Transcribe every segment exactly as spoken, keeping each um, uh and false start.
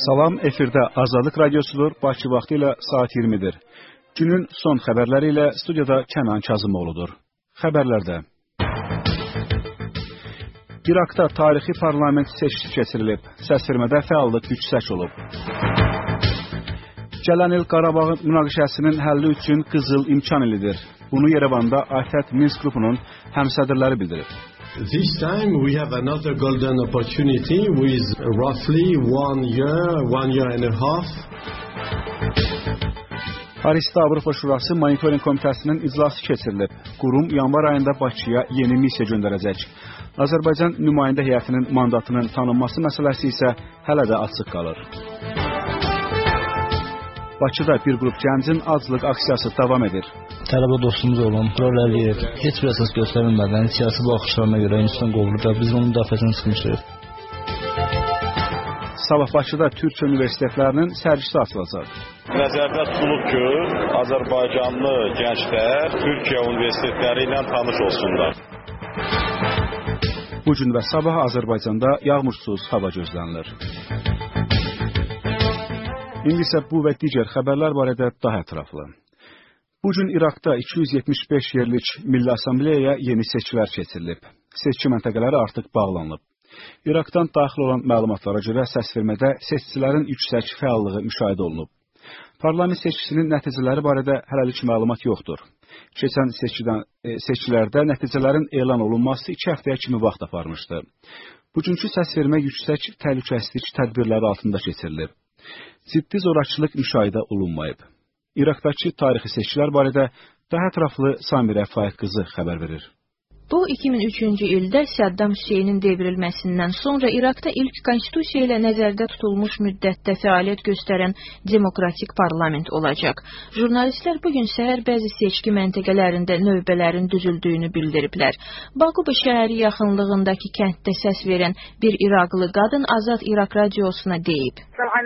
Salam, efirdə Azadlıq Radiosudur, Bakı vaxtı ilə saat iyirmidir. Günün son xəbərləri ilə studiyada Kənan Kazımoğludur. Xəbərlərdə İraqda tarixi parlament seçkisi keçirilib, səsvermədə fəallıq yüksək olub. Gələn il Qarabağın münaqişəsinin həlli üçün qızıl imkan ilidir. Bunu Yerevanda ATƏT Minsk qrupunun həmsədrləri bildirib. This time we have another golden opportunity with roughly one year, one year and a half. Parisdə Avropa Şurası Monitoring Komitəsinin iclası keçirilib. Qurum yanvar ayında Bakıya yeni missiya göndərəcək. Azərbaycan nümayəndə heyətinin mandatının tanınması məsələsi isə hələ də açıq qalır. Bakıda bir qrup gəncin aclıq aksiyası davam edir. Tələbə dostumuz olan Tural Əliyev heç bir əsas göstərilmədən siyasi baxışlarına görə institutdan qovulub və biz onun müdafiəsinə çıxmışıq. Sabah Bakıda Türkiyə universitetlərinin sərgisi açılacaq. Nəzərdə tutulub ki, Azərbaycanlı gənclər Türkiyə universitetləri ilə tanış olsunlar. Bugün və sabah Azərbaycanda yağmursuz hava gözlənilir. İndi isə bu və digər xəbərlər barədə daha ətraflı. Bugün İraqda iki yüz yetmiş beş yerlik Milli Assambleyaya yeni seçkilər keçirilib. Seçki məntəqələri artıq bağlanılıb. İraqdan daxil olan məlumatlara görə səsvermədə seçicilərin yüksək fəallığı müşahidə olunub. Parlament seçkisinin nəticələri barədə hələlik məlumat yoxdur. Keçən seçkidən, e, seçkilərdə nəticələrin elan olunması iki həftəyə kimi vaxt aparmışdı. Bugünkü səsvermə yüksək təhlükəsizlik tədbirləri altında keçirilib. Ciddi zorakılıq müşahidə olunmayıb. İraqdakı tarixi seçkilər barədə daha ətraflı Samirə Faiq qızı xəbər verir. Bu iki min üçüncü ildə Səddam Hüseynin devrilməsindən sonra İraqda ilk konstitusiya ilə nəzərdə tutulmuş müddətdə fəaliyyət göstərən demokratik parlament olacaq. Jurnalistlər bugün səhər bəzi seçki məntəqələrində növbələrin düzüldüyünü bildiriblər. Baquba şəhəri yaxınlığındakı kənddə səs verən bir İraqlı qadın Azad İraq radiosuna deyib.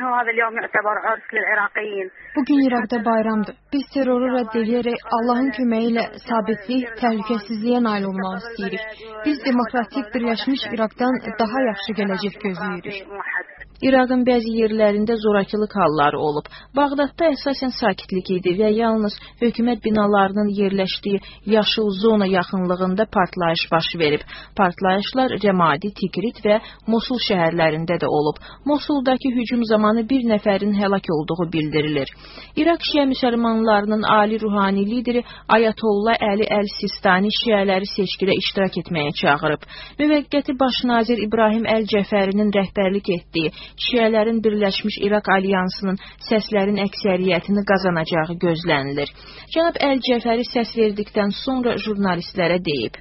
Bugün İraqda bayramdır. Biz terroru rədd edərək Allahın köməyi ilə sabitlik, təhlükəsizliyə nail olmaq istəyirik. Biz demokratik birləşmiş İraqdan daha yaxşı gələcək gözləyirik. İraqın bəzi yerlərində zorakılıq halları olub. Bağdadda əsasən sakitlik idi və yalnız hökumət binalarının yerləşdiyi yaşıl zona yaxınlığında partlayış baş verib. Partlayışlar Rəmadi, Tikrit və Mosul şəhərlərində də olub. Mosuldakı hücum zamanı bir nəfərin həlak olduğu bildirilir. İraq şiə müsəlmanlarının ali ruhani lideri Ayətollah Əli Əl-Sistani şiələri seçkidə iştirak etməyə çağırıb. Müvəqqəti baş nazir İbrahim Əl-Cəfərinin rəhbərlik etdiyi Şiələrin Birləşmiş İraq Alyansının səslərin əksəriyyətini qazanacağı gözlənilir. Cənab Əl-Cəfəri səs verdikdən sonra jurnalistlərə deyib.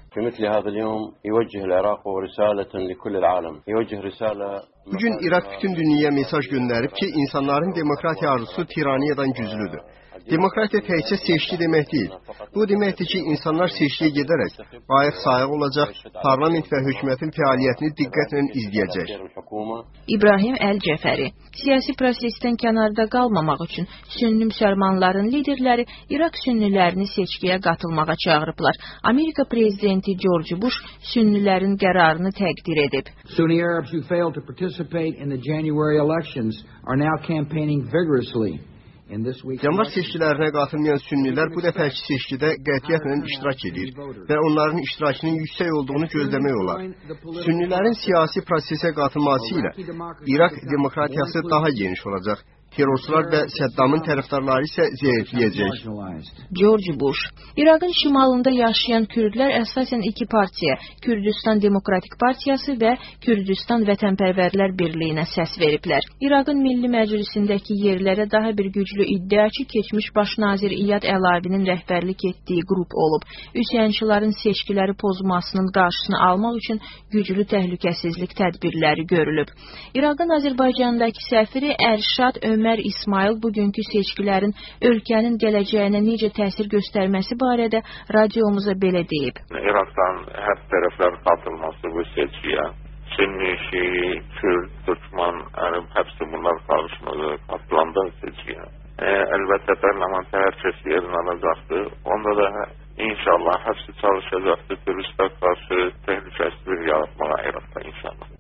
Bugün İraq bütün dünyaya mesaj göndərib ki, insanların demokratiya arzusu tiraniyadan güclüdür. Demokratiya təkcə seçki demək deyil. Bu deməkdir ki, insanlar seçkiyə gedərək ayıq sayıq olacaq, parlament və hökumətin fəaliyyətini diqqətlə izləyəcək. İbrahim Əl-Cəfəri siyasi prosesdən kənarda qalmamaq üçün sünni müsəlmanların liderləri İraq sünnilərini seçkiyə qatılmağa çağırıblar. Amerika prezidenti George Bush sünnilərin qərarını təqdir edib. Sunni Arabs who failed to participate in the January elections are now campaigning vigorously. Yanvar seçkilərinə qatılmayan sünnilər bu dəfəki seçkidə qətiyyətlə iştirak edir və onların iştirakının yüksək olduğunu gözləmək olar. Sünnilərin siyasi prosesə qatılması ilə İraq demokratiyası daha geniş olacaq. Terrorçular və Səddamın tərəfdarları isə zəifləyəcək. George Bush. İraqın şimalında yaşayan kürdlər əsasən iki partiya, Kürdistan Demokratik Partiyası və Kürdistan Vətənpərvərlər Birliyinə səs veriblər. İraqın Milli Məclisindəki yerlərə daha bir güclü iddiaçı keçmiş baş nazir İyad Əlavinin rəhbərlik etdiyi qrup olub. Üsyançıların seçkiləri pozmasının qarşısını almaq üçün güclü təhlükəsizlik tədbirləri görülüb. İraqın Azərbaycandakı səfiri Ərşad Ömər İsmail bugünkü seçkilərin ölkənin gələcəyinə necə təsir göstərməsi barədə radiomuza belə deyib. İraqdan hər tərəflər qatılması bu seçkiyə. Sünni, Şii, Kürd, Türkmen, Ərəb, hepsi bunlar qarışmalı qatılanlar seçkiyə. E, əlbəttə parlamentə hər kəs yerini alacaqdır. Onda da inşallah hepsi çalışacaqdır. Dürüstə qarşı təhlükəsizlik yaratmağa İraqda inşallah.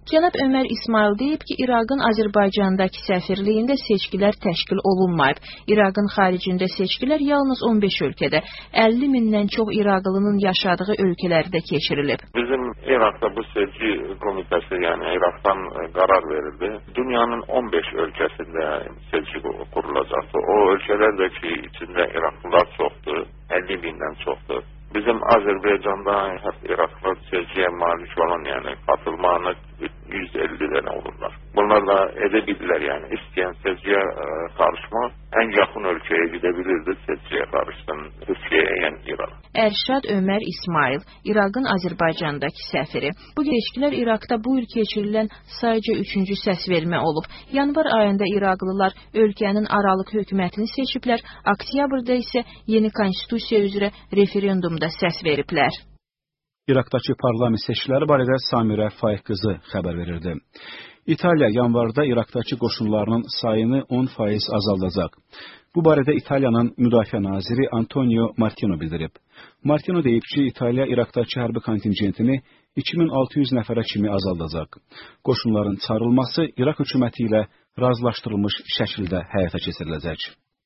Cənab Ömər İsmail deyib ki, İraqın Azərbaycandakı səfirliyində seçkilər təşkil olunmayıb. İraqın xaricində seçkilər yalnız on beş ölkədə, əlli mindən çox İraqlının yaşadığı ölkələrdə keçirilib. Bizim İraqda bu seçki komitəsi, yəni İraqdan qərar verildi. Dünyanın on beş ölkəsində seçki qurulacaqdır. O ölkələr də ki, içində İraqlılar çoxdur, əlli mindən çoxdur. Bizim Azərbaycanda hep İraqlılar seçkiyə malik olan, yəni katılmanı yüz elli dənə olurlar. Bunlar da edebilirler, yani isteyen seçkiyə karışmak en yakın ölkəyə gidebilirdi, seçkiyə karışsın, Türkiye'ye, yani İran. Ərşad Ömər İsmail, İraqın Azərbaycandakı səfiri. Bu seçkilər İraqda bu il keçirilən sadəcə üçüncü səs vermə olub. Yanvar ayında İraqlılar ölkənin aralıq hökumətini seçiblər, oktyabrda isə yeni konstitusiya üzrə referendumda səs veriblər. İraqdakı parlament seçkiləri barədə Samirə Faiq qızı xəbər verirdi. İtaliya yanvarda İraqdakı qoşunlarının sayını on faiz azaldacaq. Bu barədə İtaliyanın müdafiə naziri Antonio Martino bildirib. Martino deyib ki, İtaliya İraqdakı hərbi kontingentini iki min altı yüz nəfərə kimi azaldacaq. Qoşunların çağırılması İraq hökuməti ilə razılaşdırılmış şəkildə həyata keçiriləcək.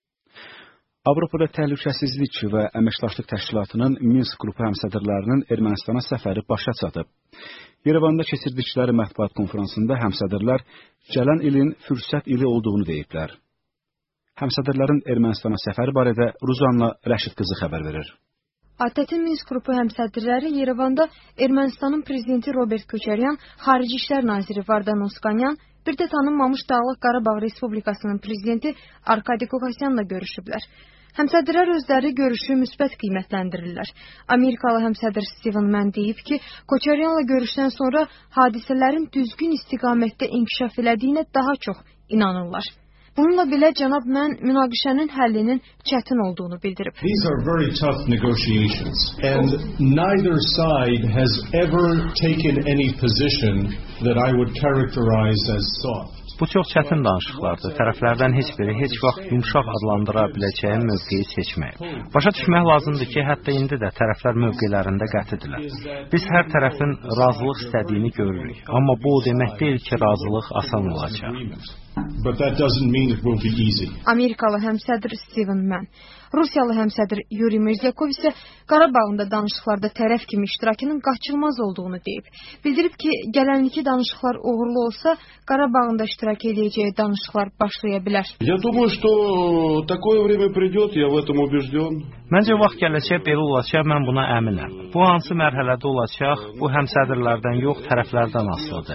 Avropada Təhlükəsizlik və Əməkdaşlıq Təşkilatının Minsk qrupu həmsədrlərinin Ermənistana səfəri başa çatıb. Yerevanda keçirdikləri mətbuat konferansında həmsədrlər gələn ilin fürsət ili olduğunu deyiblər. Həmsədrlərin Ermənistana səfəri barədə Ruzanla Rəşid qızı xəbər verir. ATƏT-in Minsk qrupu həmsədrləri Yerevanda Ermənistanın prezidenti Robert Köçəryan, Xarici İşlər naziri Vardan Oskanyan, bir də tanınmamış Dağlıq Qarabağ Respublikasının prezidenti Arkadi Kokasyanla görüşüblər. Həmsədrlər özləri görüşü müsbət qiymətləndirirlər. Amerikalı həmsədr Steven Mann deyib ki, Koçaryanla görüşdən sonra hadisələrin düzgün istiqamətdə inkişaf elədiyinə daha çox inanırlar. Bununla belə cənab Mann münaqişənin həllinin çətin olduğunu bildirib. These are very tough negotiations and neither side has ever taken any position that I would characterize as soft. Bu çox çətin danışıqlardır. Tərəflərdən heç biri heç vaxt yumşaq adlandıra biləcəyi mövqeyi seçməyib. Başa düşmək lazımdır ki, hətta indi də tərəflər mövqelərində qətidirlər. Biz hər tərəfin razılıq istədiyini görürük. Amma bu o demək deyil ki, razılıq asan olacaq. But that doesn't mean it will be easy. Amerikalı həmsədr Steven Mann, Rusiyalı həmsədr Yuri Mirzlyakov isə Qarabağında danışıqlarda tərəf kimi iştirakının qaçılmaz olduğunu deyib. Bildirib ki, gələnlikli danışıqlar uğurlu olsa, Qarabağında iştirak edəcəyi danışıqlar başlaya bilər. Я думаю, что такое время придет, я в этом убежден. Məncə vaxt gələcək belə olacaq, mən buna əminəm. Bu hansı mərhələdə olacaq, bu həmsədrlərdən yox, tərəflərdən asılıdır.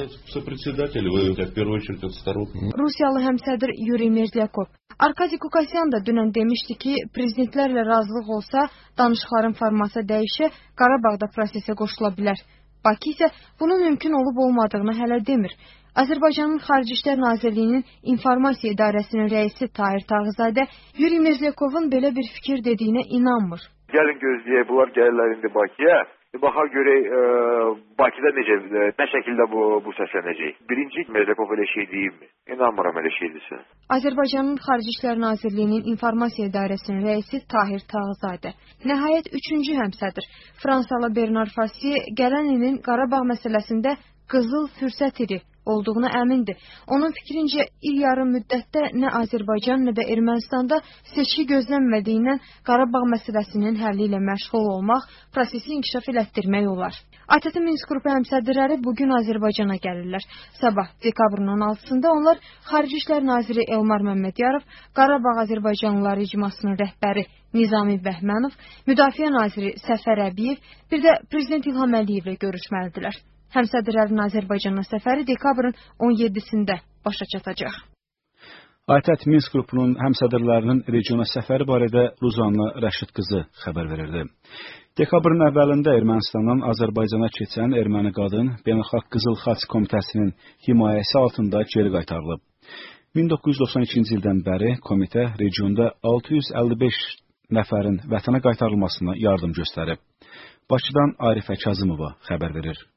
Rusiyalı həmsədr Yuri Mirzlyakov, Arkadi Kokasyan da dünən demişdi ki, prezidentlərlə razılıq olsa, danışıqların forması dəyişə, Qarabağda prosesə qoşula bilər. Bakı isə bunun mümkün olub olmadığını hələ demir. Azərbaycanın Xarici İşlər Nazirliyinin İnformasiya İdarəsinin rəisi Tahir Tağızadə Yuri Mirzlyakovun belə bir fikir dediyinə inanmır. Gəlin gözləyək, bunlar gəlirlər indi Bakıya. Baxa görək, e, Bakıda necə, nə şəkildə bu, bu səslənəcək. Birinci Mirzlyakov elə şey deyibmi? İnanmıram elə şeydirsə. Azərbaycanın Xarici İşlər Nazirliyinin İnformasiya İdarəsinin rəisi Tahir Tağızadə. Nəhayət üçüncü həmsədr Fransalı Bernard Farsiye gələn ilin Qarabağ məsələsində qızıl fürsət idi olduğuna əmindir. Onun fikrincə il yarım müddətdə nə Azərbaycan, nə də Ermənistanda seçki gözlənmədiyindən Qarabağ məsələsinin həlli ilə məşğul olmaq, prosesi inkişaf elətdirmək olar. ATƏT-in Minsk qrupu həmsədrləri bugün Azərbaycana gəlirlər. Sabah dekabrın on altısında onlar Xarici İşlər Naziri Elmar Məmmədiyarov, Qarabağ Azərbaycanlıları icmasının rəhbəri Nizami Bəhmənov, Müdafiə Naziri Səfər Əbiyev, bir də Prezident İlham Əliyevlə görüşməlidirlər. Həmsədrlərin Azərbaycana səfəri dekabrın on yeddisində başa çatacaq. ATƏT Minsk qrupunun həmsədrlərinin regiona səfəri barədə Ruzanla Rəşid qızı xəbər verirdi. Dekabrın əvvəlində Ermənistandan Azərbaycana keçən erməni qadın Beynəlxalq Qızıl Xaç Komitəsinin himayəsi altında geri qaytarılıb. min doqquz yüz doxsan ikinci ildən bəri komitə regionda altı yüz əlli beş nəfərin vətənə qaytarılmasına yardım göstərib. Bakıdan Arifə Kazımova xəbər verir.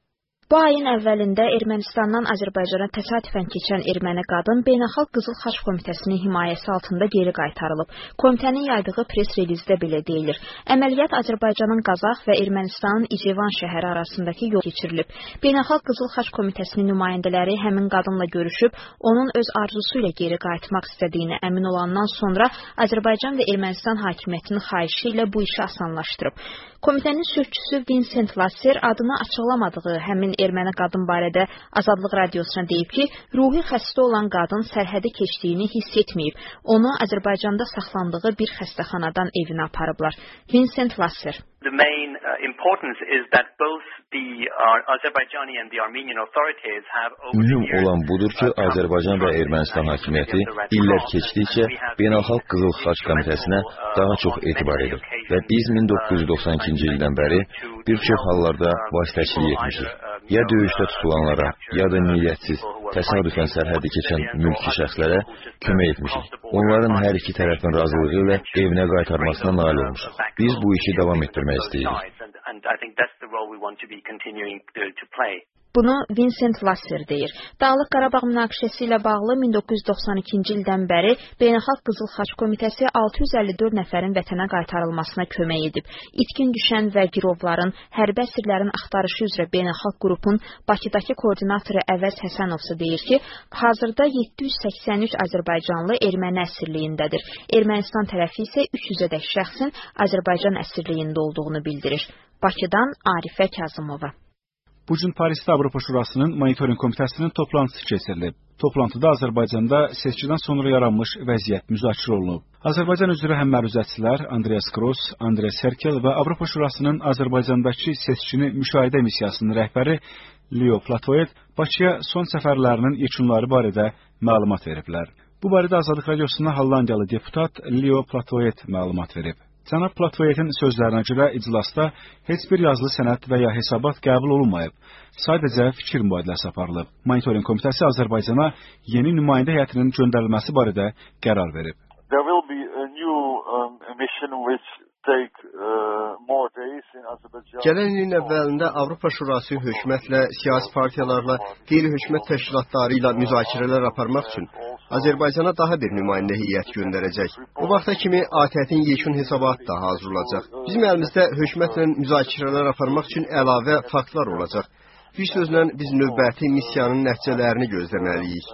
Bu ayın əvvəlində Ermənistandan Azərbaycana təsadüfən keçən erməni qadın Beynəlxalq Qızıl Xaç Komitəsinin himayəsi altında geri qaytarılıb. Komitənin yaydığı pres relizdə belə deyilir. Əməliyyat Azərbaycanın Qazax və Ermənistanın İcevan şəhəri arasındakı yol keçirilib. Beynəlxalq Qızıl Xaç Komitəsinin nümayəndələri həmin qadınla görüşüb, onun öz arzusu ilə geri qayıtmaq istədiyini əmin olandan sonra Azərbaycan və Ermənistan hakimiyyətinin xahişi ilə bu işi asanlaşdırıb. Komitənin sözçüsü Vincent Lasser adını açıqlamadığı həmin erməni qadın barədə Azadlıq Radiosuna deyib ki, ruhi xəstə olan qadın sərhədi keçdiyini hiss etməyib. Onu Azərbaycanda saxlandığı bir xəstəxanadan evinə aparıblar. Vincent Lasser. The main uh, importance is that both the uh, Azerbaijani and the Armenian authorities have Mühüm olan budur ki, Azərbaycan və Ermənistan hakimiyyəti illər keçdikcə Beynəlxalq Qızıl Xaç Komitəsinə daha çox etibar edir və biz min doqquz yüz doxsan ikinci ildən bəri bir çox hallarda vasitəçilik etmişik. Ya döyüşdə tutulanlara, ya da niyyətsiz, təsadüfən sərhədi keçən mülki şəxslərə kömək etmişik. Onların hər iki tərəfin razılığı ilə evinə qaytarmasına nail olmuşuq. Biz bu işi davam etdirmək istəyirik. Bunu Vincent Lasser deyir. Dağlıq Qarabağ münaqişəsi ilə bağlı min doqquz yüz doxsan ikinci ildən bəri Beynəlxalq Qızıl Xaç Komitəsi altı yüz əlli dörd nəfərin vətənə qaytarılmasına kömək edib. İtkin düşən və girovların, hərbi əsirlərin axtarışı üzrə beynəlxalq qrupun Bakıdakı koordinatoru Əvəz Həsənovsa deyir ki, hazırda yeddi yüz səksən üç azərbaycanlı erməni əsirliyindədir. Ermənistan tərəfi isə üç yüzədək şəxsin Azərbaycan əsirliyində olduğunu bildirir. Bakıdan Arifə Kazımova. Bu gün Parisdə Avropa Şurasının monitoring komitəsinin toplantısı keçirilib. Toplantıda Azərbaycanda seçkidən sonra yaranmış vəziyyət müzakirə olunub. Azərbaycan üzrə həm məruzətçilər Andreas Gross, Andres Herkel və Avropa Şurasının Azərbaycandakı seçkini müşahidə missiyasının rəhbəri Leo Platoyet Bakıya son səfərlərinin yekunları barədə məlumat veriblər. Bu barədə Azadlıq Radiosuna Hollandiyalı deputat Leo Platoyet məlumat verib. Cənab Platoyetin sözlərinə görə iclasda heç bir yazılı sənəd və ya hesabat qəbul olunmayıb. Sadəcə fikir mübadiləsi aparılıb. Monitoring komitəsi Azərbaycana yeni nümayəndə heyətinin göndərilməsi barədə qərar verib. There will be a new um, mission which take uh, more days in Azerbaijan. Gələn ilin əvvəlində Avropa Şurası hökumətlə, siyasi partiyalarla, qeyri-hökumət təşkilatları ilə müzakirələr aparmaq üçün Azərbaycana daha bir nümayəndə heyət göndərəcək. Bu vaxta kimi A T Ə-tin yekun hesabatı da hazırlanacaq. Bizim əlimizdə hökumətlə müzakirələr aparmaq üçün əlavə faktlar olacaq. Bir sözlə biz növbəti missiyanın nəticələrini gözləməliyik.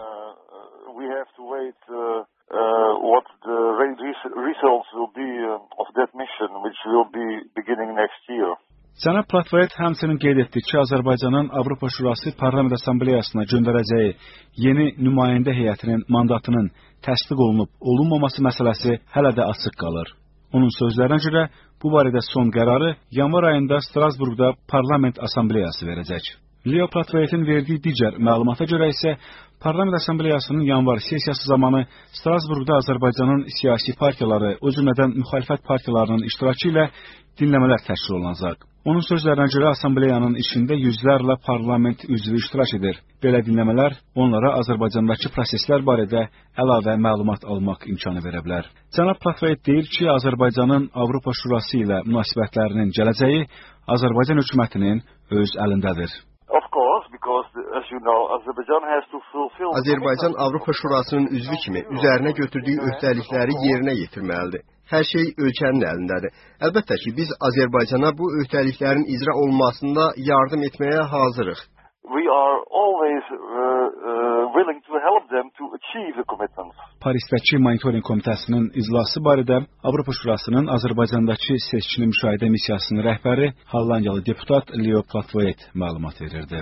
We have to wait uh, uh, what the results will be of that mission, which will be beginning next year. Cənab Platoyet həmçinin qeyd etdi ki, Azərbaycanın Avropa Şurası Parlament Assambleyasına göndərəcəyi yeni nümayəndə heyətinin mandatının təsdiq olunub olunmaması məsələsi hələ də açıq qalır. Onun sözlərinə görə bu barədə son qərarı yanvar ayında Strasburqda Parlament Assambleyası verəcək. Leo Platoyetin verdiyi digər məlumata görə isə Parlament Assambleyasının yanvar sessiyası zamanı Strasburqda Azərbaycanın siyasi partiyaları, o cümlədən müxalifət partiyalarının iştirakı ilə dinləmələr təşkil olunacaq. Onun sözlərinə görə Assambleyanın içində yüzlərlə parlament üzvü iştirak edir. Belə dinləmələr onlara Azərbaycandakı proseslər barədə əlavə məlumat almaq imkanı verə bilər. Cənab Platoyet deyir ki, Azərbaycanın Avropa Şurası ilə münasibətlərinin gələcəyi Azərbaycan hökumətinin öz əlindədir. Azərbaycan Avropa Şurasının üzvü kimi üzərinə götürdüyü öhdəlikləri yerinə yetirməlidir. Hər şey ölkənin əlindədir. Əlbəttə ki, biz Azərbaycana bu öhdəliklərin icra olunmasında yardım etməyə hazırıq. We are always uh, uh, willing to help them to achieve the commitments. Parisdəki monitoring komitəsinin iclası barədə Avropa Şurasının Azərbaycandakı seçkini müşahidə missiyasının rəhbəri Hollandiyalı deputat Leo Platoyet məlumat verirdi.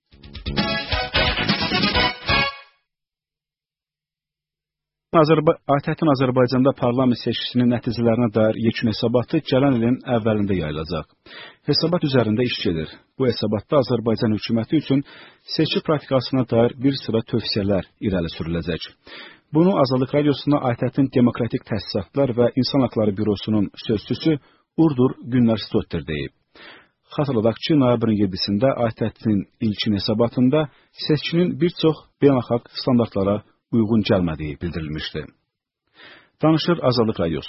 Azərba A T Ə-tin Azərbaycanda parlament seçkisinin nəticələrinə dair yekun hesabatı gələn ilin əvvəlində yayılacaq. Hesabat üzərində iş gedir. Bu hesabatda Azərbaycan hökuməti üçün seçki praktikasına dair bir sıra tövsiyələr irəli sürüləcək. Bunu Azadlıq Radiosuna A T Ə-tin Demokratik Təsisatlar və İnsan Haqları Bürosunun sözçüsü Urdur Günlər Stotter deyib. Xatırladaq ki, noyabrın yeddisində A T Ə-tin ilkin hesabatında seçkinin bir çox beynəlxalq standartlara uyğun gəlmədiyi bildirilmişdi. Danışır Azadlıq Radiosu.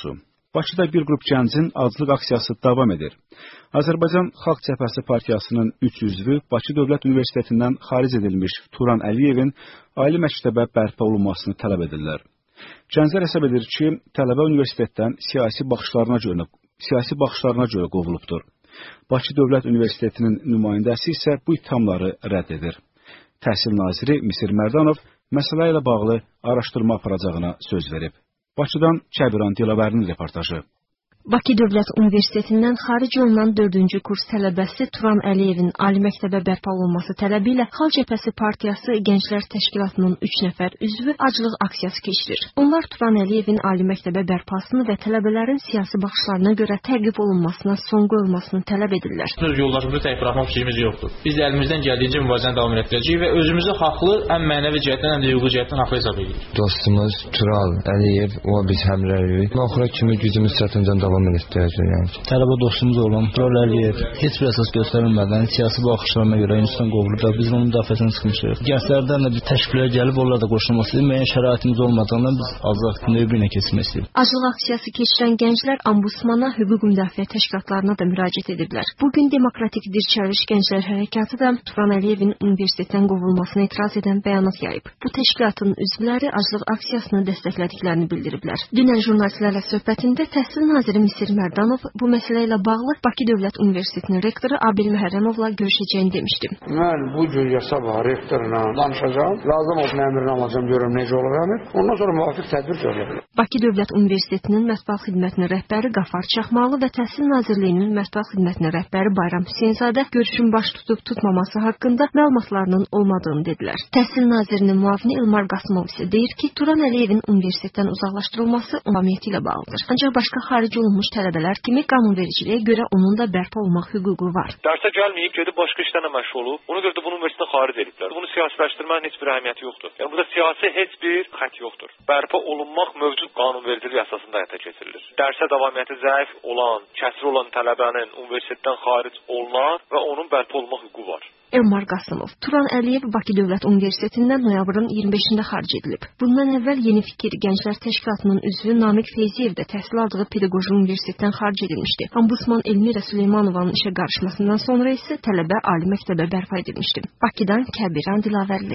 Bakıda bir qrup gəncin aclıq aksiyası davam edir. Azərbaycan Xalq Cəbhəsi Partiyasının üç üzvü Bakı Dövlət Universitetindən xaric edilmiş Turan Əliyevin ali məktəbə bərpa olunmasını tələb edirlər. Gənclər hesab edir ki, tələbə universitetdən siyasi baxışlarına görə, siyasi baxışlarına görə qovulubdur. Bakı Dövlət Universitetinin nümayəndəsi isə bu ithamları rədd edir. Təhsil naziri Misir Mərdanov məsələ ilə bağlı araşdırma aparacağına söz verib. Bakıdan Kəbiran Dilavərinin reportajı. Bakı Dövlət Universitetindən xaric olunan dördüncü kurs tələbəsi Turan Əliyevin ali məktəbə bərpa olunması tələbi ilə Xalq Cəbhəsi Partiyası Gənclər Təşkilatının üç nəfər üzvü aclıq aksiyası keçirir. Onlar Turan Əliyevin ali məktəbə bərpasını və tələbələrin siyasi baxışlarına görə təqib olunmasına son qoyulmasını tələb edirlər. Öz yollarımızı tək buraxmaq fikrimiz yoxdur. Biz əlimizdən gəldiyincə mübarizəni davam etdirəcəyik və özümüzü haqlı, həm mənəvi cəhətdən, həm də hüquqi cəhətdən haqlı hesab edirik. Dostumuz Turan Əliyev, o biz həmrəyik. Axıra kimi gücümüz çatınca davam edəcəyik. Tələbə dostumuz olan Turan Əliyev heç bir əsas göstərilmədən siyasi baxışlarına görə institutdan qovulub da biz onun müdafiəsinə çıxmışıq. Gənclərdən də bir təşkilə gəlib onlara da qoşulması müəyyən şəraitimiz olmadığından biz azlıq növbə ilə keçmək istəyirik. Aclıq aksiyası keçirən gənclər Ombudsmana, hüquq müdafiə təşkilatlarına da müraciət ediblər. Bugün Demokratik Dirçəliş Gənclər Hərəkatı da Turan Əliyevin universitetdən qovulmasına etiraz edən bəyanat yayıb. Bu təşkilatın üzvləri aclıq aksiyasını dəstəklədiklərini bildiriblər. Dünən jurnalistlərlə söhbətində Təhsil naziri Misir Mərdanov bu məsələ ilə bağlı Bakı Dövlət Universitetinin rektoru Abil Məhərrəmovla görüşəcəyini demişdi. Mən bu gün yasa var, rektorla danışacağım. Lazım olan əmrini alacağım, görürüm necə olur əmr. Ondan sonra müvafiq tədbir görülür. Bakı Dövlət Universitetinin mətbuat xidmətinin rəhbəri Qafar Çaxmalı və Təhsil Nazirliyinin mətbuat xidmətinin rəhbəri Bayram Hüseynzadə görüşün baş tutub tutmaması haqqında məlumatlarının olmadığını dedilər. Təhsil nazirinin müavini İlmar Qasımov isə deyir ki, Turan Əliyevin universitetdən uzaqlaşdırılması ümumiyyəti ilə bağlıdır. Ancaq başqa xarici olunmuş tələbələr kimi qanunvericiliyə görə onun da bərpa olmaq hüququ var. Dərsə gəlməyib, gedib başqa işlərlə məşğul olub. Ona görə də bunu universitetdən xaric ediblər. Bunu siyasiləşdirmənin heç bir əhəmiyyəti yoxdur. Yəni burada siyasi heç bir xətt yoxdur. Bərpa olunmaq mövcud qanunvericiliyi əsasında həyata keçirilir. Dərsə davamiyyəti zəif olan, kəsri olan tələbənin universitetdən xaric olunar və onun bərpa olmaq hüququ var. Elmar Qasımov, Turan Əliyev Bakı Dövlət Universitetindən noyabrın iyirmi beşində xaric edilib. Bundan əvvəl Yeni Fikir Gənclər Təşkilatının üzvü Namiq Feyziyev də təhsil aldığı pedaqoji universitetdən xaric edilmişdi. Ombudsman Elmira Süleymanovanın işə qarışmasından sonra isə tələbə ali məktəbə bərpa edilmişdi. Bakıdan Kəbiran Dilavərli.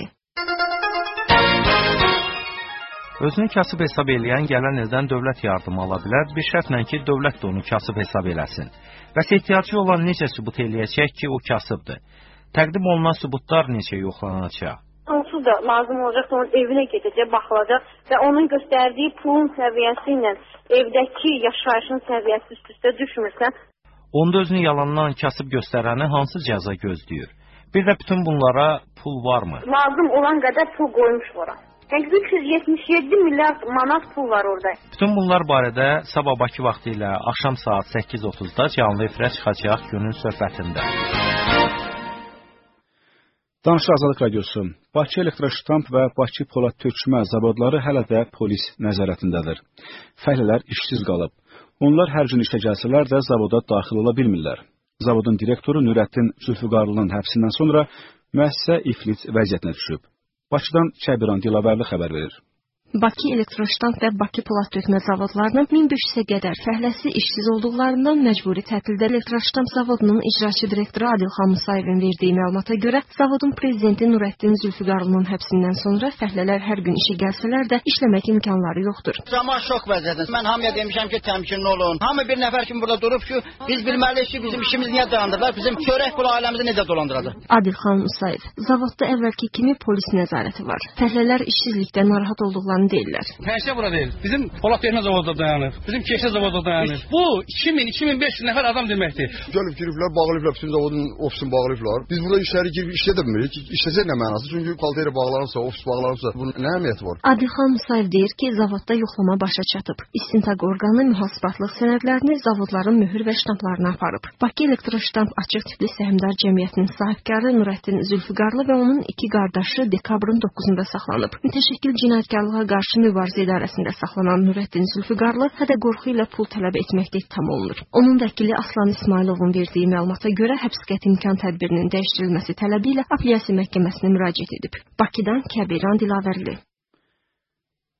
Özünü kasıb hesab eləyən gələn ildən dövlət yardımı ala bilər, bir şərtlə ki, dövlət də onu kasıb hesab eləsin. Bəs ehtiyacı olan necə sübut eləyəcək ki, o kasıbdır? Təqdim olunan sübutlar necə yoxlanacaq? Onsuz da lazım olacaq, onun evinə gedəcək, baxılacaq və onun göstərdiyi pulun səviyyəsi ilə evdəki yaşayışın səviyyəsi üst-üstə düşmürsə, onda özünü yalandan kasıb göstərəni hansı cəza gözləyir? Bir də bütün bunlara pul varmı? Lazım olan qədər pul qoymuş ora. Yəni üç yüz yetmiş yeddi milyard manat pul var orada. Bütün bunlar barədə sabah Bakı vaxtı ilə axşam saat səkkiz otuzda canlı efirə çıxacaq günün söhbətində. Danışıq Azadlıq Radiosu. Bakı Elektroştamp və Bakı Polad Tökmə zavodları hələ də polis nəzarətindədir. Fəhlələr işsiz qalıb. Onlar hər gün işə gəlsələr də zavoda daxil ola bilmirlər. Zavodun direktoru Nürəddin Zülfüqarlının həbsindən sonra müəssisə iflic vəziyyətinə düşüb. Bakıdan Kəbiran Dilavərli xəbər verir. Bakı Elektroştamp və Bakı Polad Tökmə zavodlarının min beş yüzə qədər fəhləsi işsiz olduqlarından məcburi tətildə Elektroştamp zavodunun icraçı direktoru Adilxan Musayevin verdiyi məlumata görə zavodun prezidenti Nurəddin Zülfüqarlının həbsindən sonra fəhlələr hər gün işə gəlsələr də işləmək imkanları yoxdur. Zaman şok vəziyyətində. Mən hamıya demişəm ki, təmkinli olun. Hamı bir nəfər kimi burada durub ki, biz bilməliyik ki, bizim işimiz niyə dayandırırlar, bizim çörək pulu ailəmizi necə dolandıracaq. Adilxan Musayev, zavodda əvvəlki kimi polis nəzarəti var. Fəhlələr işsizlikdən narahat olduqlarını deyirlər. Pensiya burada deyil. Bizim Polad Tökmə zavodda dayanır. Bizim Keşə zavodda dayanır. Bu iki min iki min beş yüz nəfər adam deməkdir. Gəlib giriblər, bağlayıblar, bütün zavodun ofisini bağlayıblar. Biz burada işləri girib işlədə bilmirik. İşləsək nə mənası? Çünki kalteyra bağlanırsa, ofis bağlanırsa bunun nə əhəmiyyəti var? Adilxan Musayev deyir ki, zavodda yoxlama başa çatıb. İstintaq orqanı mühasibatlıq sənədlərini zavodların mühür və ştamplarına aparıb. Bakı Elektroştamp Açıq Tipli Səhmdar Cəmiyyətinin sahibkarı Nurəddin Zülfüqarlı və onun iki qardaşı dekabrın doqquzunda saxlanıb. Mütəşəkkil cinayətkarlığa qarşı mübarizə idarəsində saxlanan Nurəddin Zülfüqarlı hədə qorxu ilə pul tələb etməkdə ittiham olunur. Onun vəkili Aslan İsmayılovun verdiyi məlumata görə həbs qəti imkan tədbirinin dəyişdirilməsi tələbi ilə apellyasiya məhkəməsinə müraciət edib. Bakıdan Kəbiran Dilavərli.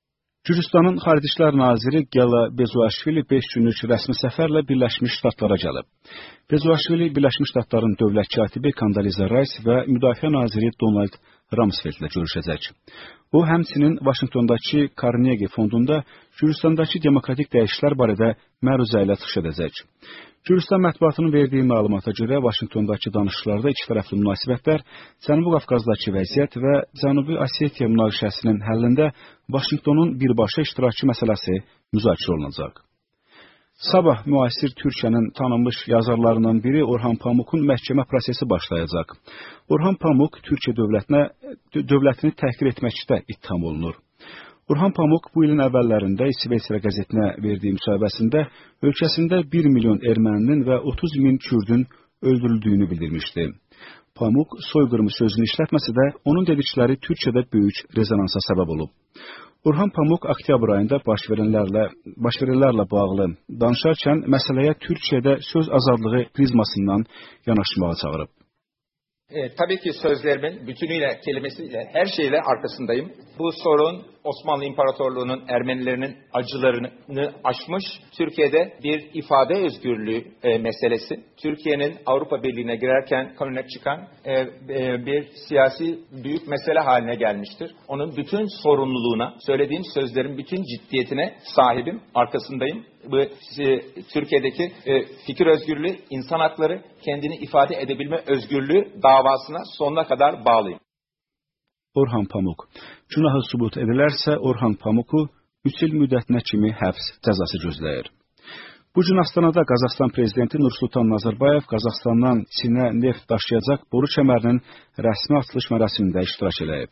Gürcüstanın Xarici İşlər naziri Gela Bezuashvili beş günlük rəsmi səfərlə Birləşmiş Ştatlara gəlib. Bezuashvili Birləşmiş Ştatların dövlət katibi Condoleezza Rice və müdafiə naziri Donald Rumsfeldlə görüşəcək. O, həmçinin Vaşinqtondakı Carnegie fondunda Gürcüstandakı demokratik dəyişikliklər barədə məruzə ilə çıxış edəcək. Gürcüstan mətbuatının verdiyi məlumata görə Vaşinqtondakı danışıqlarda ikitərəfli münasibətlər, Cənubi Qafqazdakı vəziyyət və Cənubi Osetiya münaqişəsinin həllində Vaşinqtonun birbaşa iştirakı məsələsi müzakirə olunacaq. Sabah müasir Türkiyənin tanınmış yazarlarından biri Orhan Pamuk'un məhkəmə prosesi başlayacaq. Orhan Pamuk Türkiyə dövlətinə, dövlətini təhqir etməkdə ittiham olunur. Orhan Pamuk bu ilin əvvəllərində İsveçrə qəzetinə verdiyi müsahibəsində ölkəsində bir milyon erməninin və otuz min kürdün öldürüldüyünü bildirmişdi. Pamuk soyqırımı sözünü işlətməsə də onun dedikləri Türkiyədə böyük rezonansa səbəb olub. Orhan Pamuk oktyabr ayında baş verənlərlə, baş verənlərlə bağlı danışarkən məsələyə Türkiyədə söz azadlığı prizmasından yanaşmağa çağırıb. E, tabii ki sözlerimin bütünüyle, kelimesiyle, her şeyle arkasındayım. Bu sorun Osmanlı İmparatorluğu'nun Ermenilerinin acılarını aşmış, Türkiye'de bir ifade özgürlüğü e, meselesi. Türkiye'nin Avrupa Birliği'ne girerken kanuna çıkan e, e, bir siyasi büyük mesele haline gelmiştir. Onun bütün sorumluluğuna, söylediğim sözlerin bütün ciddiyetine sahibim, arkasındayım. Bu e, Türkiye'deki e, fikir özgürlüğü, insan hakları, kendini ifade edebilme özgürlüğü davasına sonuna kadar bağlıyım. Orhan Pamuk. Günahı sübut edilərsə, Orhan Pamuku üç il müddətinə kimi həbs cəzası gözləyir. Bu gün Astanada Qazaxstan prezidenti Nursultan Nazarbayev Qazaxstandan Çinə neft daşıyacaq boru kəmərinin rəsmi açılış mərasimində iştirak edib.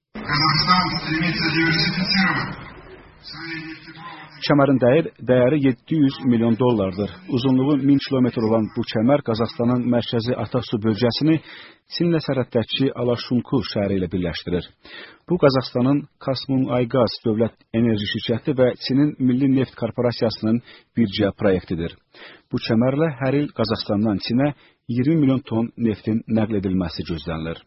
Kəmərin dəyər, dəyəri yeddi yüz milyon dollardır. Uzunluğu min kilometr olan bu kəmər Qazaxstanın mərkəzi Atasu bölgəsini Çinlə sərhəddəki Alaşunku şəhəri ilə birləşdirir. Bu Qazaxstanın Kasmunayqaz dövlət enerji şirkəti və Çinin Milli Neft Korporasiyasının birgə proyektidir. Bu kəmərlə hər il Qazaxstandan Çinə iyirmi milyon ton neftin nəql edilməsi gözlənilir.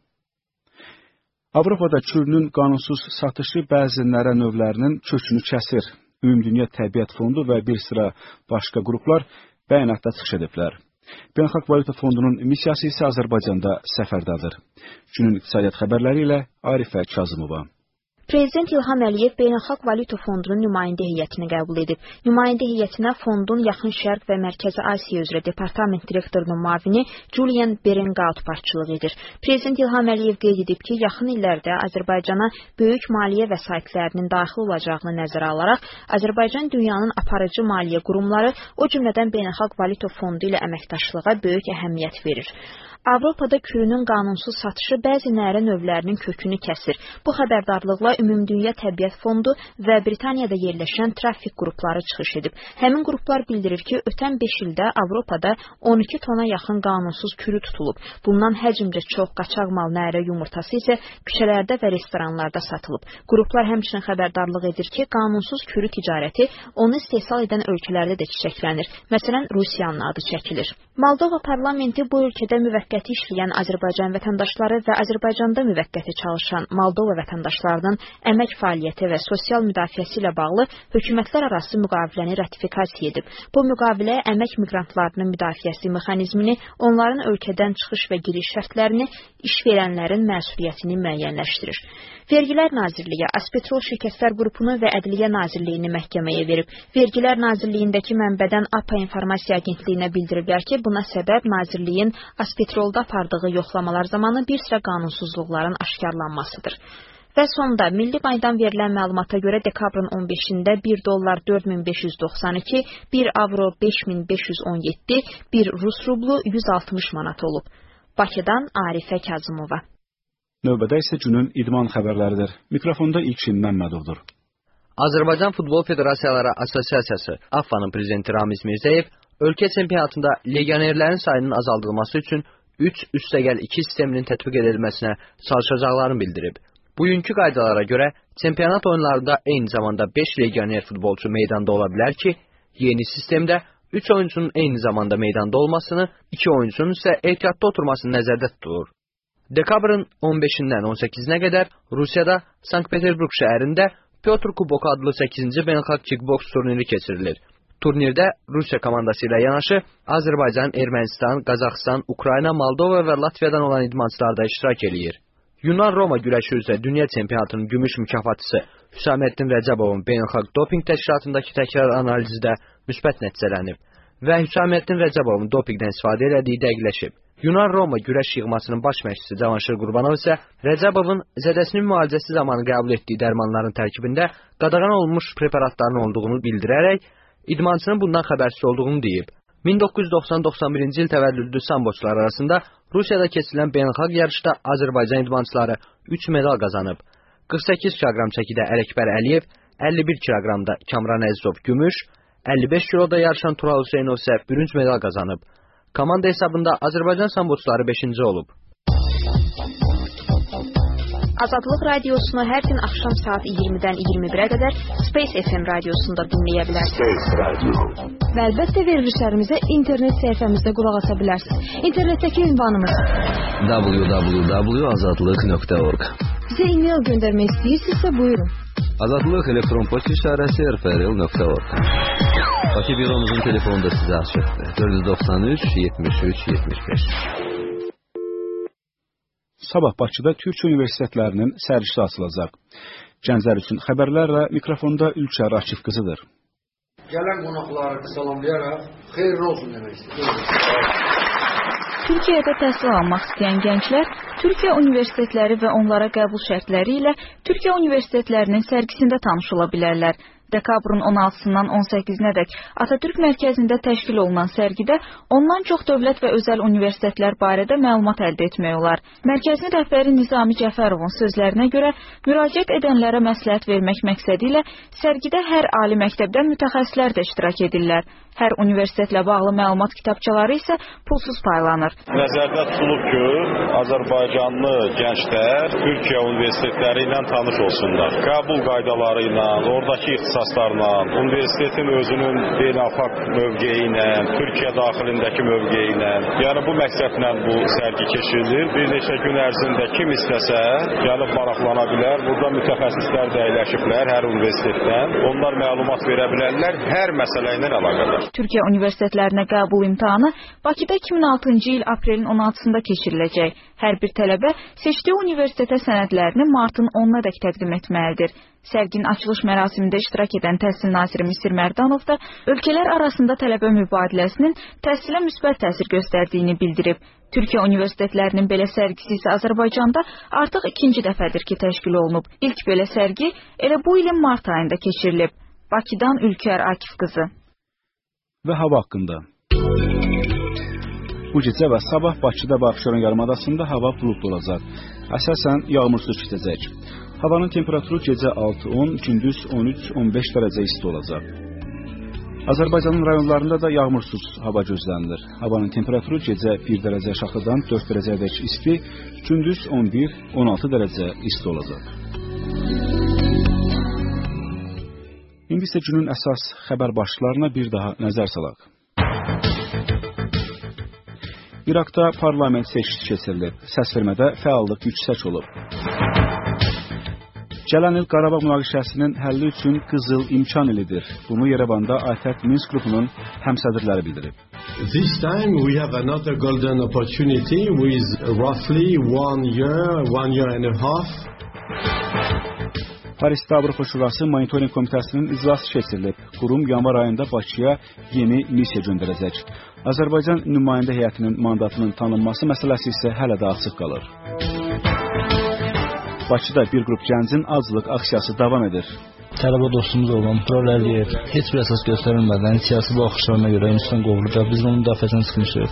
Avropada kürünün qanunsuz satışı bəzi nərə növlərinin kökünü kəsir. Ümumdünya Təbiət Fondu və bir sıra başqa qruplar bəyanatda çıxış ediblər. Beynəlxalq Valyuta Fondunun missiyası isə Azərbaycanda səfərdadır. Günün iqtisadiyyat xəbərləri ilə Arifə Kazımova. Prezident İlham Əliyev Beynəlxalq Valyuta Fondunun nümayəndə heyətini qəbul edib. Nümayəndə heyətinə fondun Yaxın Şərq və Mərkəzi Asiya üzrə departament direktorunun müavini Julian Berengaut başçılıq edir. Prezident İlham Əliyev qeyd edib ki, yaxın illərdə Azərbaycana böyük maliyyə vəsaitlərinin daxil olacağını nəzərə alaraq, Azərbaycan dünyanın aparıcı maliyyə qurumları, o cümlədən Beynəlxalq Valyuta Fondu ilə əməkdaşlığa böyük əhəmiyyət verir. Avropada kürünün qanunsuz satışı bəzi nərə növlərinin kökünü kəsir. Bu xəbərdarlıqla Ümumdünya Təbiət Fondu və Britaniyada yerləşən trafik qrupları çıxış edib. Həmin qruplar bildirir ki, ötən beş ildə Avropada on iki tona yaxın qanunsuz kürü tutulub. Bundan həcmcə çox qaçaq mal nərə yumurtası isə küçələrdə və restoranlarda satılıb. Qruplar həmçinin xəbərdarlıq edir ki, qanunsuz kürü ticarəti onu istehsal edən ölkələrdə də çiçəklənir. Məsələn, Rusiyanın adı çəkilir. Moldova parlamenti bu ölkədə müvəqqəti işləyən Azərbaycan vətəndaşları və Azərbaycanda müvəqqəti çalışan Moldova vətəndaşlarının əmək fəaliyyəti və sosial müdafiəsi ilə bağlı hökumətlər arası müqaviləni ratifikasiya edib. Bu müqavilə əmək miqrantlarının müdafiəsi mexanizmini, onların ölkədən çıxış və giriş şərtlərini, iş verənlərin məsuliyyətini müəyyənləşdirir. Vergilər Nazirliyi Aspetrol şirkətlər qrupunu və Ədliyyə Nazirliyini məhkəməyə verib. Vergilər Nazirliyindəki mənbədən A P A İnformasiya Agentliyinə bildiriblər ki, buna səbəb Nazirliyin Aspetrolda apardığı yoxlamalar zamanı bir sıra qanunsuzluqların aşkarlanmasıdır. Və sonda Milli Bankdan verilən məlumata görə dekabrın on beşində bir dollar dörd min beş yüz doxsan iki, bir avro beş min beş yüz on yeddi, bir Rus rublu yüz altmış manat olub. Bakıdan Arifə Kazımova. Növbədə isə günün idman xəbərləridir. Mikrofonda İlkin Məmmədovdur. Azərbaycan Futbol Federasiyaları Assosiasiyası A F A-nın prezidenti Ramiz Mirzəyev ölkə çempionatında legionerlərin sayının azaldılması üçün üç üstəgəl iki sisteminin tətbiq edilməsinə çalışacaqlarını bildirib. Bugünkü qaydalara görə çempionat oyunlarında eyni zamanda beş legioner futbolçu meydanda ola bilər ki, yeni sistemdə üç oyuncunun eyni zamanda meydanda olmasını, iki oyuncunun isə ehtiyatda oturmasını nəzərdə tutulur. Dekabrın on beşindən on səkkizinə qədər Rusiyada Sankt Peterburg şəhərində Pyotr Kuboku adlı səkkizinci beynəlxalq kickboks turniri keçirilir. Turnirdə Rusiya komandası ilə yanaşı Azərbaycan, Ermənistan, Qazaxıstan, Ukrayna, Moldova və Latviyadan olan idmançılar da iştirak eləyir. Yunan-Roma güləşi üzrə dünya çempionatının gümüş mükafatçısı Hüsaməddin Rəcəbovun beynəlxalq doping təşkilatındakı təkrar analizi də müsbət nəticələnib və Hüsaməddin Rəcəbovun dopingdən istifadə elədiyi dəqiqləşib. Yunan-Roma güləş yığmasının baş məşqçisi Cavanşir Qurbanov isə Rəcəbovun zədəsinin müalicəsi zamanı qəbul etdiyi dərmanların tərkibində qadağan olunmuş preparatların olduğunu bildirərək idmançının bundan xəbərsiz olduğunu deyib. min doqquz yüz doxsan doxsan birinci il təvəllüdlü samboçular arasında Rusiyada keçirilən beynəlxalq yarışda Azərbaycan idmançıları üç medal qazanıb. qırx səkkiz kiloqram çəkidə Ələkbər Əliyev, əlli bir kiloqramda Kamran Əzizov gümüş, əlli beş kiloda yarışan Tural Hüseynov isə bürünc medal qazanıb. Komanda hesabında Azərbaycan samboçuları beşinci olub. Azadlıq radiosunu hər gün axşam saat iyirmidən iyirmi birə qədər Space F M radiosunda dinləyə bilərsiniz. Və əlbəttə verilişlərimizə internet səhifəmizdə qulaq asa bilərsiniz. İnternetdəki ünvanımız w w w nöqtə azadlıq nöqtə org. Bizə e-mail göndərmək istəyirsinizsə buyurun. Azadlıq elektron poçt işarəsi r f r l nöqtə org. Bakı büromuzun telefonu da sizə açıqdır. dörd yüz doxsan üç yetmiş üç yetmiş beş. Sabah Bakıda Türkiyə universitetlərinin sərgisi açılacaq. Gənclər üçün xəbərlərlə mikrofonda Ülkər Akif qızıdır. Gələn qonaqları salamlayaraq xeyirli olsun demək istəyirəm. Türkiyədə təhsil almaq istəyən gənclər Türkiyə universitetləri və onlara qəbul şərtləri ilə Türkiyə universitetlərinin sərgisində tanış ola bilərlər. Dekabrın on altısından on səkkizinədək Atatürk mərkəzində təşkil olunan sərgidə ondan çox dövlət və özəl universitetlər barədə məlumat əldə etmək olar. Mərkəzin rəhbəri Nizami Cəfərovun sözlərinə görə müraciət edənlərə məsləhət vermək məqsədi ilə sərgidə hər ali məktəbdən mütəxəssislər də iştirak edirlər. Hər universitetlə bağlı məlumat kitabçaları isə pulsuz paylanır. Nəzərdə tutulub ki, Azərbaycanlı gənclər Türkiyə universitetləri ilə tanış olsunlar. Qəbul qaydaları ilə, oradakı ixtisaslarla, universitetin özünün beynəlxalq mövqeyi ilə, Türkiyə daxilindəki mövqeyi ilə, yəni bu məqsədlə bu sərgi keçirilir. Bir neçə gün ərzində kim istəsə gəlib maraqlana bilər. Burada mütəxəssislər də əyləşiblər hər universitetdən. Onlar məlumat verə bilərlər hər məsələ ilə əlaqədar. Türkiyə universitetlərinə qəbul imtahanı Bakıda iki min altıncı il aprelin on altısında keçiriləcək. Hər bir tələbə seçdiyi universitetə sənədlərini martın onunadək təqdim etməlidir. Sərginin açılış mərasimində iştirak edən təhsil naziri Misir Mərdanov da ölkələr arasında tələbə mübadiləsinin təhsilə müsbət təsir göstərdiyini bildirib. Türkiyə universitetlərinin belə sərgisi isə Azərbaycanda artıq ikinci dəfədir ki, təşkil olunub. İlk belə sərgi elə bu ilin mart ayında keçirilib. Bakıdan Ülkər Akif qızı. Və hava haqqında. Bu gecə və sabah Bakıda və Abşeron yarımadasında hava buludlu olacaq. Əsasən yağmursuz keçəcək. Havanın temperaturu gecə altı on, gündüz on üç on beş dərəcə isti olacaq. Azərbaycanın rayonlarında da yağmursuz hava gözlənilir. Havanın temperaturu gecə bir dərəcə aşağıdan dörd dərəcədək isti, gündüz on bir on altı dərəcə isti olacaq. İndi isə günün əsas xəbər başlıqlarına bir daha nəzər salaq. İraqda parlament seçkisi keçirilib. Səsvermədə fəallıq yüksək olub. Gələn il Qarabağ münaqişəsinin həlli üçün qızıl imkan ilidir. Bunu Yerevanda ATƏT Minsk qrupunun həmsədrləri bildirib. This time we have another golden opportunity with roughly one year, one year and a half. Parisdə Avropa Şurası Monitoring Komitəsinin iclası keçirilib. Qurum yanvar ayında Bakıya yeni missiya göndərəcək. Azərbaycan nümayəndə heyətinin mandatının tanınması məsələsi isə hələ də açıq qalır. Bakıda bir qrup gəncin aclıq aksiyası davam edir. Tələbə dostumuz olan Tural Əliyev heç bir əsas göstərilmədən siyasi baxışlarına görə institutdan qovulacaq. Biz onun müdafiəsinə çıxmışıq.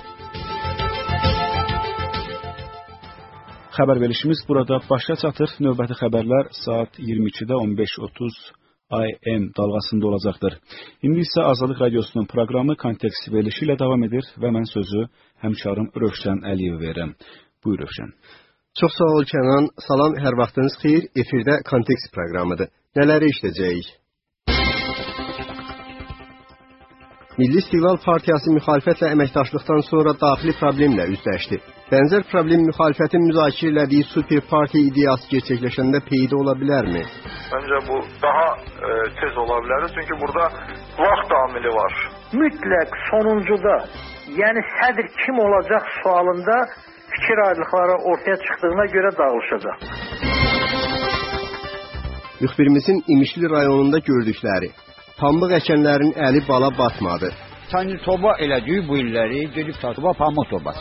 Xəbər verilişimiz burada başa çatır. Növbəti xəbərlər saat iyirmi ikidə on beş otuz A M dalğasında olacaqdır. İndi isə Azadlıq Radiosunun proqramı Kontekst verilişi ilə davam edir və mən sözü həmkarım Rövşən Əliyevə verirəm. Buyur Rövşən. Çox sağ ol Kənan. Salam, hər vaxtınız xeyir. Efirdə Kontekst proqramıdır. Nələri işləyəcəyik? Milli İstiqlal Partiyası müxalifətlə əməkdaşlıqdan sonra daxili problemlə üzləşdi. Bənzər problem müxalifətin müzakirə elədiyi super partiya ideyası gerçəkləşəndə peyda ola bilərmi? Məncə bu daha e, tez ola bilər, çünki burada vaxt amili var. Mütləq sonuncuda, yəni sədr kim olacaq sualında fikir ayrılıqları ortaya çıxdığına görə dağılışacaq. Müxbirimizin İmişli rayonunda gördükləri. Pambıq əkənlərin əli bala batmadı. Sanki soba elədik bu illəri, gedib soba pambıq sobası.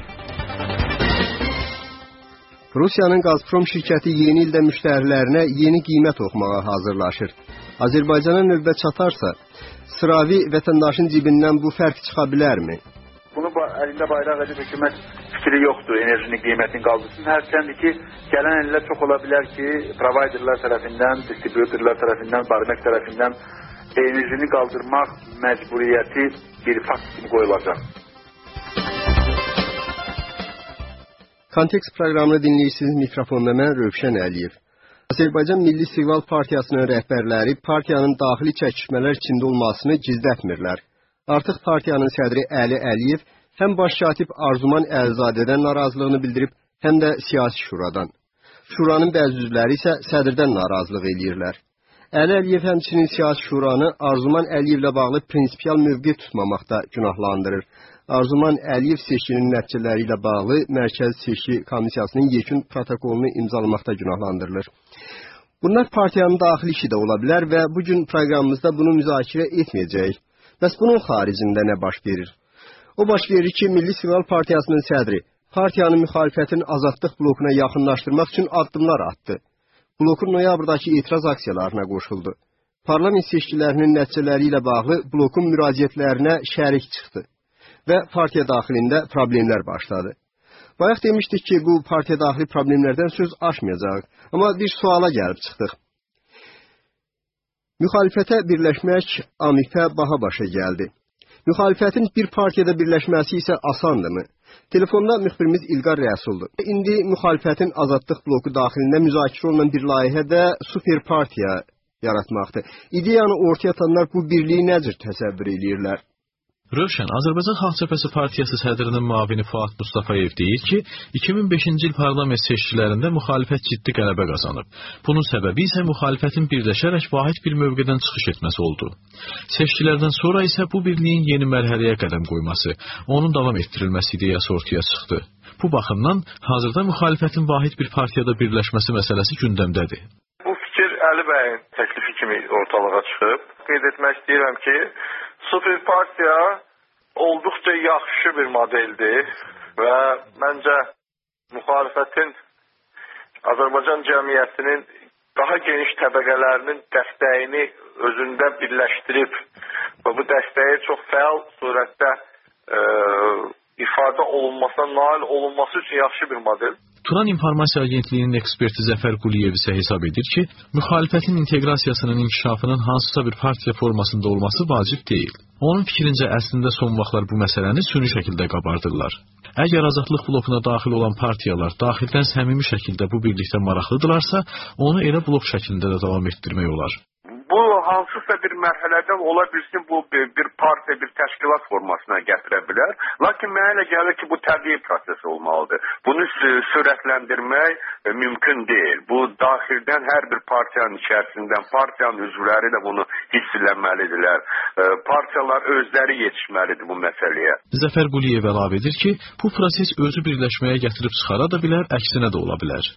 Rusiyanın Gazprom şirkəti yeni ildə müştərilərinə yeni qiymət oxumağa hazırlaşır. Azərbaycana növbə çatarsa, sıravi vətəndaşın cibindən bu fərq çıxa bilərmi? Bunu əlində bayraq edib hökumət fikri yoxdur, enerjinin qiymətini qaldırsın. Hərçəndir ki, gələn illər çox ola bilər ki, providerlər tərəfindən, distributorlar tərəfindən, barmaq tərəfindən enerjini qaldırmaq məcburiyyəti bir fakt kimi qoyulacaq. Kontekst proqramını dinləyirsiniz, mikrofonda mən Rövşən Əliyev. Azərbaycan Milli İstiqlal Partiyasının rəhbərləri partiyanın daxili çəkişmələr içində olmasını gizlətmirlər. Artıq partiyanın sədri Əli Əliyev həm baş katib Arzuman Əlzadədən narazılığını bildirib, həm də siyasi şuradan. Şuranın bəzi üzvləri isə sədrdən narazılıq eləyirlər. Əli Əliyev həmçinin siyasi şuranı Arzuman Əliyevlə bağlı prinsipial mövqe tutmamaqda günahlandırır. Arzuman Əliyev seçkinin nəticələri ilə bağlı Mərkəzi Seçki Komissiyasının yekun protokolunu imzalamaqda günahlandırılır. Bunlar partiyanın daxili işi də ola bilər və bugün proqramımızda bunu müzakirə etməyəcəyik. Bəs bunun xaricində nə baş verir? O baş verir ki, Milli İstiqlal Partiyasının sədri partiyanın müxalifətin azadlıq blokuna yaxınlaşdırmaq üçün addımlar atdı. Blokun noyabrdakı etiraz aksiyalarına qoşuldu. Parlament seçkilərinin nəticələri ilə bağlı blokun müraciətlərinə şərik çıxdı və partiya daxilində problemlər başladı. Bayaq demişdik ki, bu partiya daxili problemlərdən söz açmayacaq, amma bir suala gəlib çıxdıq. Müxalifətə birləşmək amifə baha başa gəldi. Müxalifətin bir partiyada birləşməsi isə asandırmı? Telefonda müxbirimiz İlqar Rəsuldur. İndi müxalifətin azadlıq bloku daxilində müzakirə olunan bir layihə də super partiya yaratmaqdır. İdeyanı ortaya atanlar bu birliyi nə cür təsəvvür edirlər? Rövşən, Azərbaycan Xalq Cəbhəsi Partiyası sədrinin müavini Fuad Mustafayev deyir ki, iki min beşinci il parlament seçkilərində müxalifət ciddi qələbə qazanıb. Bunun səbəbi isə müxalifətin birləşərək vahid bir mövqedən çıxış etməsi oldu. Seçkilərdən sonra isə bu birliyin yeni mərhələyə qədəm qoyması, onun davam etdirilməsi ideyası ortaya çıxdı. Bu baxımdan hazırda müxalifətin vahid bir partiyada birləşməsi məsələsi gündəmdədir. Bu fikir Əli bəyin təklifi kimi ortalığa çıxıb. Qeyd etmək istəyirəm ki, super partiya olduqca yaxşı bir modeldir və məncə müxalifətin Azərbaycan cəmiyyətinin daha geniş təbəqələrinin dəstəyini özündə birləşdirib və bu dəstəyi çox fəal surətdə e, ifadə olunmasına nail olunması üçün yaxşı bir model. Turan İnformasiya Agentliyinin eksperti Zəfər Quliyev isə hesab edir ki, müxalifətin inteqrasiyasının inkişafının hansısa bir partiya formasında olması vacib deyil. Onun fikrincə əslində son vaxtlar bu məsələni süni şəkildə qabardırlar. Əgər azadlıq blokuna daxil olan partiyalar daxildən səmimi şəkildə bu birlikdə maraqlıdırlarsa, onu elə blok şəklində də davam etdirmək olar. Bu hansısa bir mərhələdə ola bilsin, bu bir, bir partiya, bir təşkilat formasına gətirə bilər. Lakin mənə elə gəlir ki, bu təbii proses olmalıdır. Bunu sürətləndirmək mümkün deyil. Bu daxildən hər bir partiyanın içərisindən, partiyanın üzvləri də bunu hiss eləməlidirlər. Partiyalar özləri yetişməlidir bu məsələyə. Zəfər Quliyev əlavə edir ki, bu proses özü birləşməyə gətirib çıxara da bilər, əksinə də ola bilər.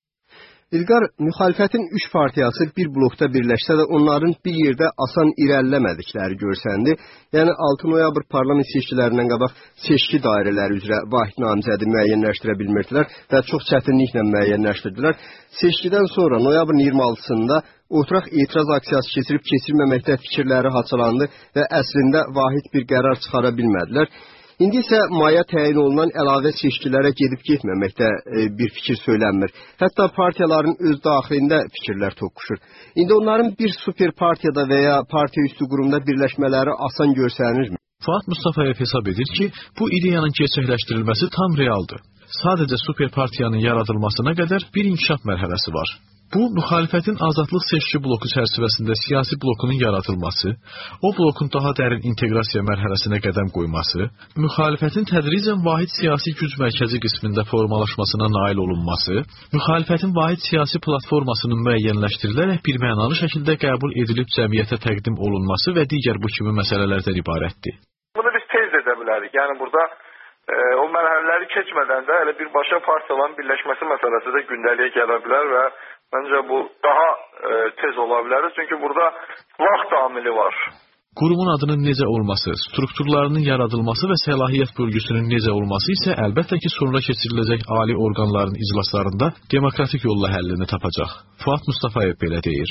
İlqar, müxalifətin üç partiyası bir blokda birləşsə də onların bir yerdə asan irəliləmədikləri görsəndi. Yəni altı noyabr parlament seçkilərindən qabaq seçki dairələri üzrə vahid namizədi müəyyənləşdirə bilmirdilər və çox çətinliklə müəyyənləşdirdilər. Seçkidən sonra noyabrın iyirmi altısında oturaq etiraz aksiyası keçirib keçirməməkdə fikirləri haçalandı və əslində vahid bir qərar çıxara bilmədilər. İndi isə maya təyin olunan əlavə seçkilərə gedib getməməkdə e, bir fikir söylənmir. Hətta partiyaların öz daxilində fikirlər toqquşur. İndi onların bir super partiyada və ya partiya üstü qurumda birləşmələri asan görsənirmi? Fuad Mustafayev hesab edir ki, bu ideyanın gerçəkləşdirilməsi tam realdır. Sadəcə super partiyanın yaradılmasına qədər bir inkişaf mərhələsi var. Bu, müxalifətin azadlıq seçki bloku çərçivəsində siyasi blokunun yaradılması, o blokun daha dərin inteqrasiya mərhələsinə qədəm qoyması, müxalifətin tədricən vahid siyasi güc mərkəzi qismində formalaşmasına nail olunması, müxalifətin vahid siyasi platformasının müəyyənləşdirilərək birmənalı şəkildə qəbul edilib cəmiyyətə təqdim olunması və digər bu kimi məsələlərdən ibarətdir. Bunu biz tez edə bilərik. Yəni burada e, o mərhələləri keçmədən də elə birbaşa partiyaların birləşməsi məsələsi də gündəliyə gələ bilər və məncə bu daha e, tez ola bilər. Çünki burada vaxt amili var. Qurumun adının necə olması, strukturlarının yaradılması və səlahiyyət bölgüsünün necə olması isə əlbəttə ki, sonra keçiriləcək ali orqanların iclaslarında demokratik yolla həllini tapacaq. Fuad Mustafayev belə deyir.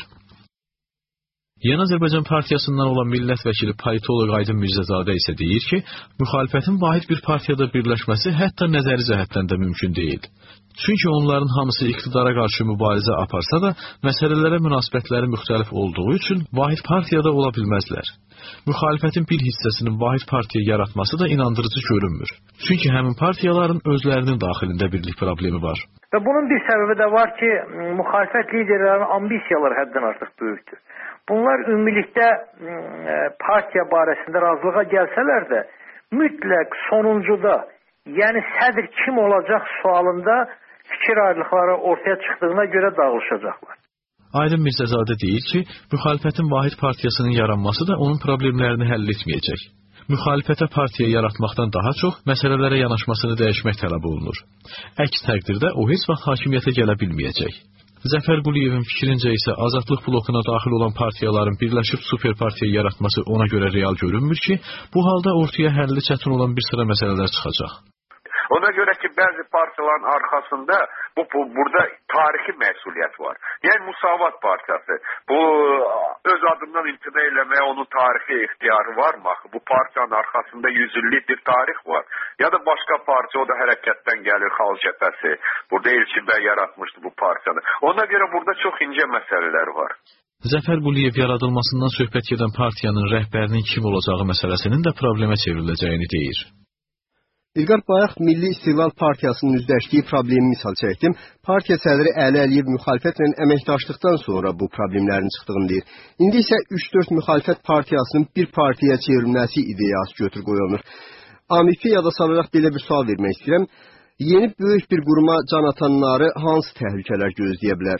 Yeni Azərbaycan Partiyasından olan millət vəkili politoloq Aydın Mirzəzadə isə deyir ki, müxalifətin vahid bir partiyada birləşməsi hətta nəzəri cəhətdən də mümkün deyil. Çünki onların hamısı iqtidara qarşı mübarizə aparsa da, məsələlərə münasibətləri müxtəlif olduğu üçün vahid partiyada ola bilməzlər. Müxalifətin bir hissəsinin vahid partiya yaratması da inandırıcı görünmür. Çünki həmin partiyaların özlərinin daxilində birlik problemi var. Və bunun bir səbəbi də var ki, müxalifət liderlərinin ambisiyaları həddən artıq böyükdür. Bunlar ümumilikdə partiya barəsində razılığa gəlsələr də, mütləq sonuncuda, yəni sədr kim olacaq sualında fikir ayrılıqları ortaya çıxdığına görə dağılışacaqlar. Aydın Mirzəzadə deyir ki, müxalifətin vahid partiyasının yaranması da onun problemlərini həll etməyəcək. Müxalifətə partiya yaratmaqdan daha çox məsələlərə yanaşmasını dəyişmək tələb olunur. Əks təqdirdə o heç vaxt hakimiyyətə gələ bilməyəcək. Zəfər Quliyevin fikrincə isə azadlıq blokuna daxil olan partiyaların birləşib super partiya yaratması ona görə real görünmür ki, bu halda ortaya həlli çətin olan bir sıra məsələlər çıxacaq. Ona görə ki, bəzi partiyaların arxasında bu, bu burada tarixi məsuliyyət var. Yəni Müsavat partiyası, bu öz adından imtina eləməyə onun tarixi ixtiyarı varmı? Bu partiyanın arxasında yüz illik bir tarix var. Ya da başqa partiya, o da hərəkətdən gəlir, Xalq Cəbhəsi. Burada Elçin bəy yaratmışdı bu partiyanı. Ona görə burada çox incə məsələlər var. Zəfər Quliyev yaradılmasından söhbət gedən partiyanın rəhbərinin kim olacağı məsələsinin də problemə çevriləcəyini deyir. İlqar bayaq Milli İstiqlal Partiyasının üzləşdiyi problemi misal çəkdim. Partiya sədri Əli Əliyev müxalifətlə əməkdaşlıqdan sonra bu problemlərin çıxdığını deyir. İndi isə üç dörd müxalifət partiyasının bir partiyaya çevrilməsi ideyası götür qoyulur. Amifi yada salaraq belə bir sual vermək istəyirəm. Yeni böyük bir quruma can atanları hansı təhlükələr gözləyə bilər?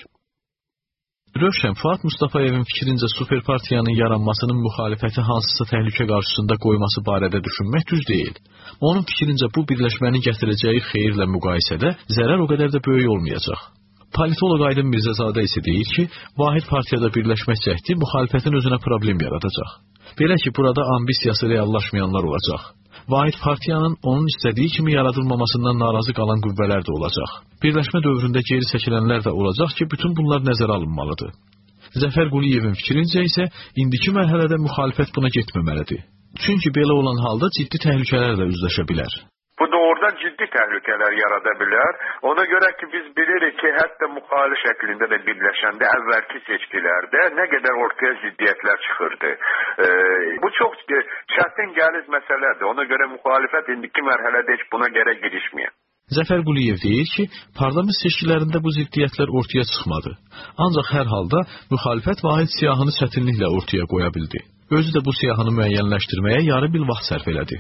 Rövşən, Fuad Mustafayevin fikrincə super partiyanın yaranmasının müxalifəti hansısa təhlükə qarşısında qoyması barədə düşünmək düz deyil. Onun fikrincə bu birləşmənin gətirəcəyi xeyirlə müqayisədə zərər o qədər də böyük olmayacaq. Politoloq Aydın Mirzəzadə isə deyir ki, vahid partiyada birləşmək cəhdi müxalifətin özünə problem yaradacaq. Belə ki, burada ambisiyası reallaşmayanlar olacaq. Vahid partiyanın onun istədiyi kimi yaradılmamasından narazı qalan qüvvələr də olacaq. Birləşmə dövründə geri çəkilənlər də olacaq ki, bütün bunlar nəzərə alınmalıdır. Zəfər Quliyevin fikrincə isə indiki mərhələdə müxalifət buna getməməlidir. Çünki belə olan halda ciddi təhlükələrlə üzləşə bilər. Bu doğrudan ciddi təhlükələr yarada bilər. Ona görə ki, biz bilirik ki, hətta müxalif şəklində də birləşəndə əvvəlki seçkilərdə nə qədər ortaya ziddiyyətlər çıxırdı. Ee, bu çox çətin gəliz məsələdir. Ona görə müxalifət indiki mərhələdə heç buna gərək girişməyək. Zəfər Quliyev deyir ki, parlament seçkilərində bu ziddiyyətlər ortaya çıxmadı. Ancaq hər halda müxalifət vahid siyahını çətinliklə ortaya qoya bildi. Özü də bu siyahını müəyyənləşdirməyə yarı bir vaxt sərf elədi.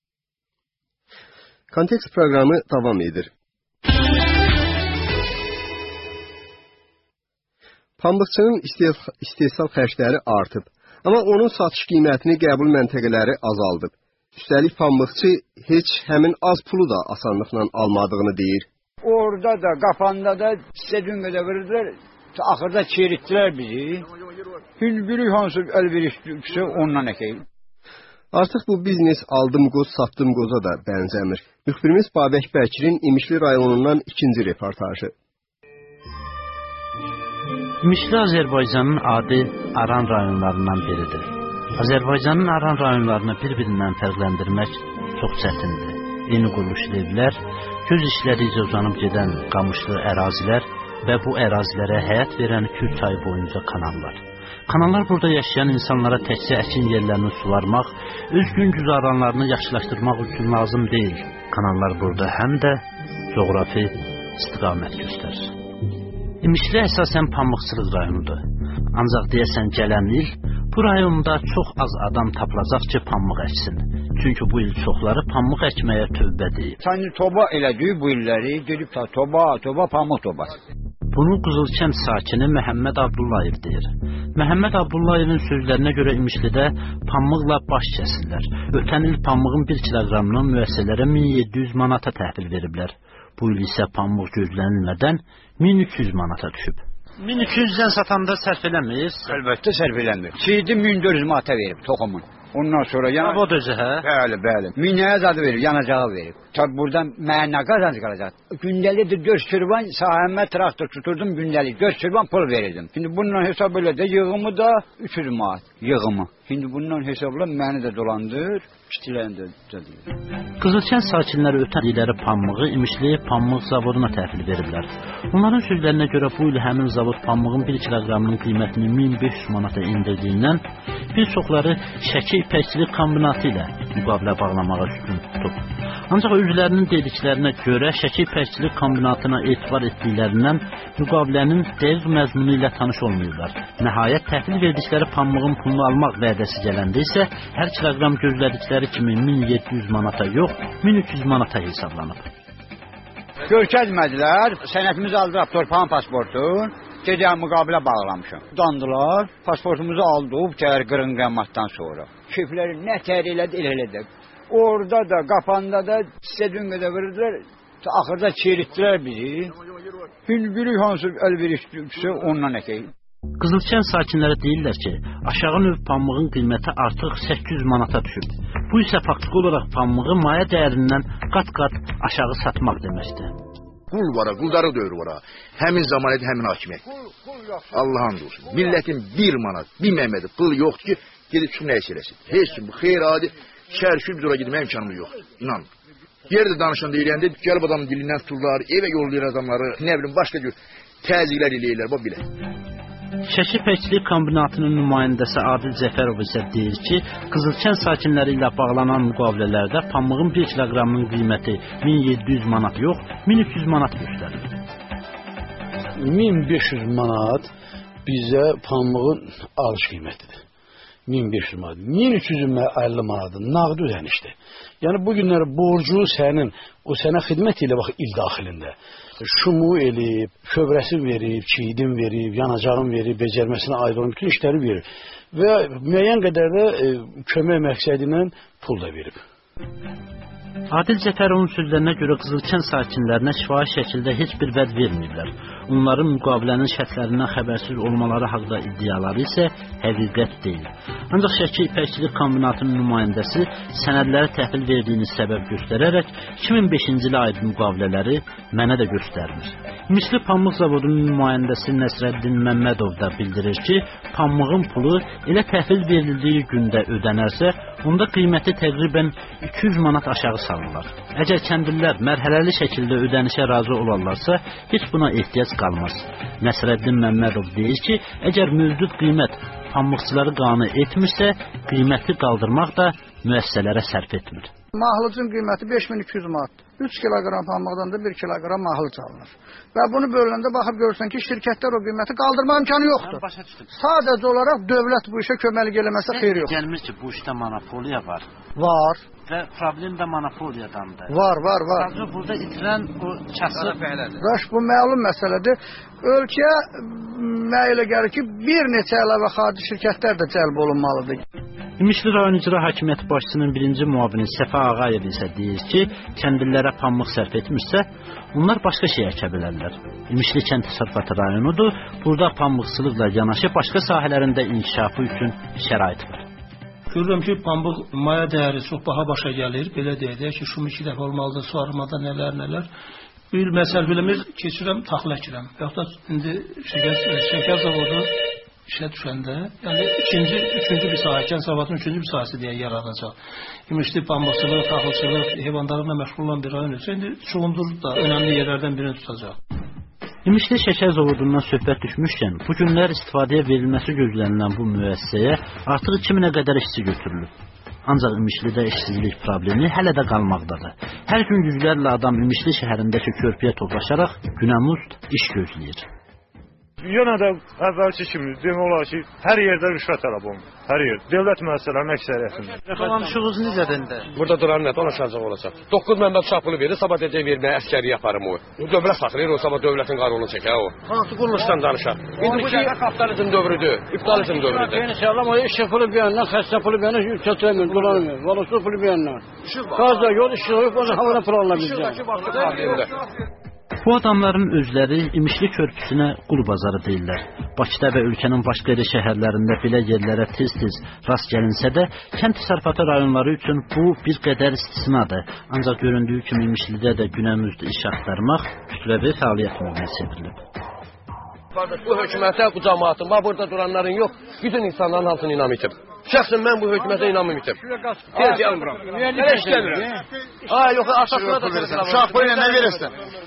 Kontekst proqramı davam edir. Pambıqçının istehsal xərcləri artıb, amma onun satış qiymətini qəbul məntəqələri azaldıb. Üstəlik pambıqçı heç həmin az pulu da asanlıqla almadığını deyir. Orada da, qapanda da istədiyim qədər verirlər, axırda çeritdilər bizi. Hüngürük hansı əlverişdirsə ondan əkəyim. Artıq bu biznes aldım qoz, satdım qoza da bənzəmir. Müxbirimiz Babək Bəkirin İmişli rayonundan ikinci reportajı. İmişli Azərbaycanın adi Aran rayonlarından biridir. Azərbaycanın Aran rayonlarını bir-birindən fərqləndirmək çox çətindir. Yeni quruluşlu evlər, göz işləri ilə uzanıb gedən qamışlı ərazilər və bu ərazilərə həyat verən Kür çayı boyunca kanallar. Kanallar burada yaşayan insanlara təkcə əkin yerlərini suvarmaq, öz gün güzaranlarını yaxşılaşdırmaq üçün lazım deyil. Kanallar burada həm də coğrafi istiqamət göstərir. İmişli əsasən pambıqçılıq rayonudur. Ancaq deyəsən gələn il bu rayonda çox az adam tapılacaq ki, pambıq əksin. Çünki bu il çoxları pambıq əkməyə tövbə deyib. Sanki toba elədik bu illəri, gedib ta toba, toba, pambıq tobası. Bunu Qızılkənd sakini Məhəmməd Abdullayev deyir. Məhəmməd Abdullayevin sözlərinə görə İmişlidə pambıqla baş kəsirlər. Ötən il pambığın bir kiloqramına müəssisələrə min yeddi yüz manata təhvil veriblər. Bu il isə pambıq gözlənilmədən min üç yüz manata düşüb. min iki yüzdən satanda sərf eləmir? Əlbəttə sərf eləmir. Çiğdi min dörd yüz manata verib toxumun. Ondan sonra yana... Zavod özü, hə? Bəli, bəli. Minəyə zadı verib, yanacağı verib. Tabi buradan mənə nə qazanc qalacaq? Gündəlikdir dörd sürban sahəmə traktor tuturdum gündəlik. dörd sürban pul verirdim. Şimdi bundan hesab elə də yığımı da üç yüz manat yığımı. Şimdi bundan hesabla məni də dolandır, işçilərini də düzəldir. Qızılkənd sakinləri ötən illəri pambığı İmişli pambıq zavoduna təhvil veriblər. Onların sözlərinə görə bu il həmin zavod pambığın bir kiloqramının qiymətini min beş yüz manata indirdiyindən bir çoxları Şəki İpəkçilik kombinatı ilə müqavilə bağlamağa üstün tutub. Ancaq özlərinin dediklərinə görə Şəki İpəkçilik kombinatına etibar etdiklərindən müqavilənin dəqiq məzmunu ilə tanış olmuyorlar. Nəhayət təhvil verdikləri pambığın pulunu almaq vədəsi gələndə isə hər kiloqram gözlədikləri kimi min yeddi yüz manata yox, min üç yüz manata hesablanıb. Görkəzmədilər, sənətimizi aldıraq torpağın pasportu, gecə müqabilə bağlamışım. Dandılar, pasportumuzu aldıq, təhər qırın qəmmatdan sonra. Keyfləri nə təhər elədi, elə elədi. Orada da, qapanda da sizə dün qədər verirlər, axırda çeritdilər bizi. Hüngürük hansı əlverişdirsə ondan əkək. Qızılkənd sakinləri deyirlər ki, aşağı növ pambığın qiyməti artıq səkkiz yüz manata düşüb. Bu isə faktiki olaraq pambığı maya dəyərindən qat-qat aşağı satmaq deməkdir. Qul var, quldarı dövrü var. Həmin zamanədə həmin hakimiyyət. Allah'ın olsun. Milletin bir manat, bir Məhmədi qıl yoxdur ki, gedib çıxım nə eləsin. Heç kim bu xeyr adi, şərşül biz ora gitmeye imkanımız yoxdur. İnan. Yerde danışan deyilende gəlib adamın dilindən tuturlar, evə yollayır adamları, nə bilim başqa cür təzyiqlər eləyirlər, bu bilə. Şəki İpəkçilik kombinatının nümayəndəsi Adil Cəfərov isə deyir ki, Qızılkənd sakinləri ilə bağlanan müqavilələrdə pambığın bir kiloqramının qiyməti min yeddi yüz manat yox, min üç yüz manat göstərir. min beş yüz manat bizə pambığın alış qiymətidir. min beş yüz manat. min üç yüz əlli manatdır. Nağd ödənişdir. Yəni bu günlər borcu sənin, o sənə xidmət elə bax il daxilində. Şumu eləyib, kövrəsin verib, çiğdin verib, yanacağın verib, becərməsinə aid olan bütün işləri verib. Və müəyyən qədər də e, kömək məqsədi ilə pul da verib. Adil Cəfərovun sözlərinə görə Qızılkənd sakinlərinə şifahi şəkildə heç bir vəd verməyiblər. Onların müqavilənin şərtlərindən xəbərsiz olmaları haqqında iddiaları isə həqiqət deyil. Ancaq Şəki İpəkçilik kombinatının nümayəndəsi sənədləri təhvil verdiyini səbəb göstərərək iki min beşinci ilə aid müqavilələri mənə də göstərmir. İmişli Pambıq Zavodunun nümayəndəsi Nəsrəddin Məmmədov da bildirir ki, pambığın pulu elə təhvil verildiyi gündə ödənərsə, onda qiyməti təqribən iki yüz manat aşağı salırlar. Əgər kəndlilər mərhələli şəkildə ödənişə razı olarlarsa, heç buna ehtiyac qalmaz. Nəsrəddin Məmmədov deyir ki, əgər mövcud qiymət pambıqçıları qane etmirsə, qiyməti qaldırmaq da müəssisələrə sərf etmir. Mahlıcın qiyməti beş min iki yüz manatdır. üç kiloqram pambıqdan da bir kiloqram mahlıc alınır. Və bunu bölündə baxıb görürsən ki, şirkətlər o qiyməti qaldırma imkanı yoxdur. Sadəcə olaraq dövlət bu işə köməlik eləməsə xeyri yoxdur. Gəlmir ki, bu işdə monopoliya var. Var. Və problem də monopoliyadandır. Var, var, var. Sadəcə burada itirən o kasıb Baş bu məlum məsələdir. Ölkəyə mənə elə gəlir ki, bir neçə əlavə xarici şirkətlər də cəlb olunmalıdır. İmişli rayon icra hakimiyyəti başçısının birinci muavini Səfa Ağayev isə deyir ki, kəndlilərə pambıq sərf etmirsə, onlar başqa şey əkə bilərlər. İmişli kənd təsərrüfatı rayonudur. Burada pambıqçılıqla yanaşı başqa sahələrində inkişafı üçün şərait var. Görürəm ki, pambıq maya dəyəri çox baha başa gəlir. Belə deyək ki, şum iki dəfə olmalıdır, su arımada nələr nələr. Bu il məsəl biləmir, keçirəm, taxıl əkirəm. Yaxud da indi şəkər, şəkər zavodu işə düşəndə, yəni ikinci, üçüncü bir sahə, kənd zavodunun üçüncü bir sahəsi deyə yaranacaq. İmişli pambıqçılıq, taxılçılıq, heyvandarlıqla məşğul olan bir rayon olsa, indi çoğundur da önəmli yerlərdən birini tutacaq. İmişli şəkər zavodundan söhbət düşmüşkən, bu günlər istifadəyə verilməsi gözlənilən bu müəssisəyə artıq iki minə qədər işçi götürülüb. Ancaq İmişlidə işsizlik problemi hələ də qalmaqdadır. Hər gün yüzlərlə adam İmişli şəhərindəki körpüyə toplaşaraq günəmuzd iş gözləyir. Yenə də əvvəlki kimi demək olar ki, hər yerdə rüşvət tələb olunur. Hər yer. Dövlət müəssisələrinin əksəriyyətində. Dolanışığınız necədəndə? Burada duran nə danışacaq olacaq? doqquz min manat çapını verir, sabah deyəcək verməyə əskəri yaparım o. Dövlət saxlayır, o sabah dövlətin qanunu çəkər o. Hansı quruluşdan danışaq? İndi bu ki, kapitalizm dövrüdür, İptalizm dövrüdür. İnşallah o işçi pulu bir yandan, xəstə pulu bir yandan, kötüləmir, dolanmır. Valası pulu bir yandan. Qazda yol işçi yok, o da havada pul alınabilir. Bu adamların özləri İmişli körpüsünə qul bazarı deyirlər. Bakıda və ölkənin başqa yer şəhərlərində belə yerlərə tez-tez rast gəlinsə də, kənd təsərrüfatı rayonları üçün bu bir qədər istisnadır. Ancaq göründüyü kimi İmişlidə də günəmizdə iş axtarmaq kütləvi fəaliyyət növünə çevrilib. Bu hökumətə, bu cəmaatın, burada duranların yox, bütün insanların hamısını inam etib. Şəxsən mən bu hökumətə inamım itib. Tez gəlmirəm. Hələ işləmirəm. Ha, yox, aşağıda da verirsən. Uşaq pulu nə verirsən?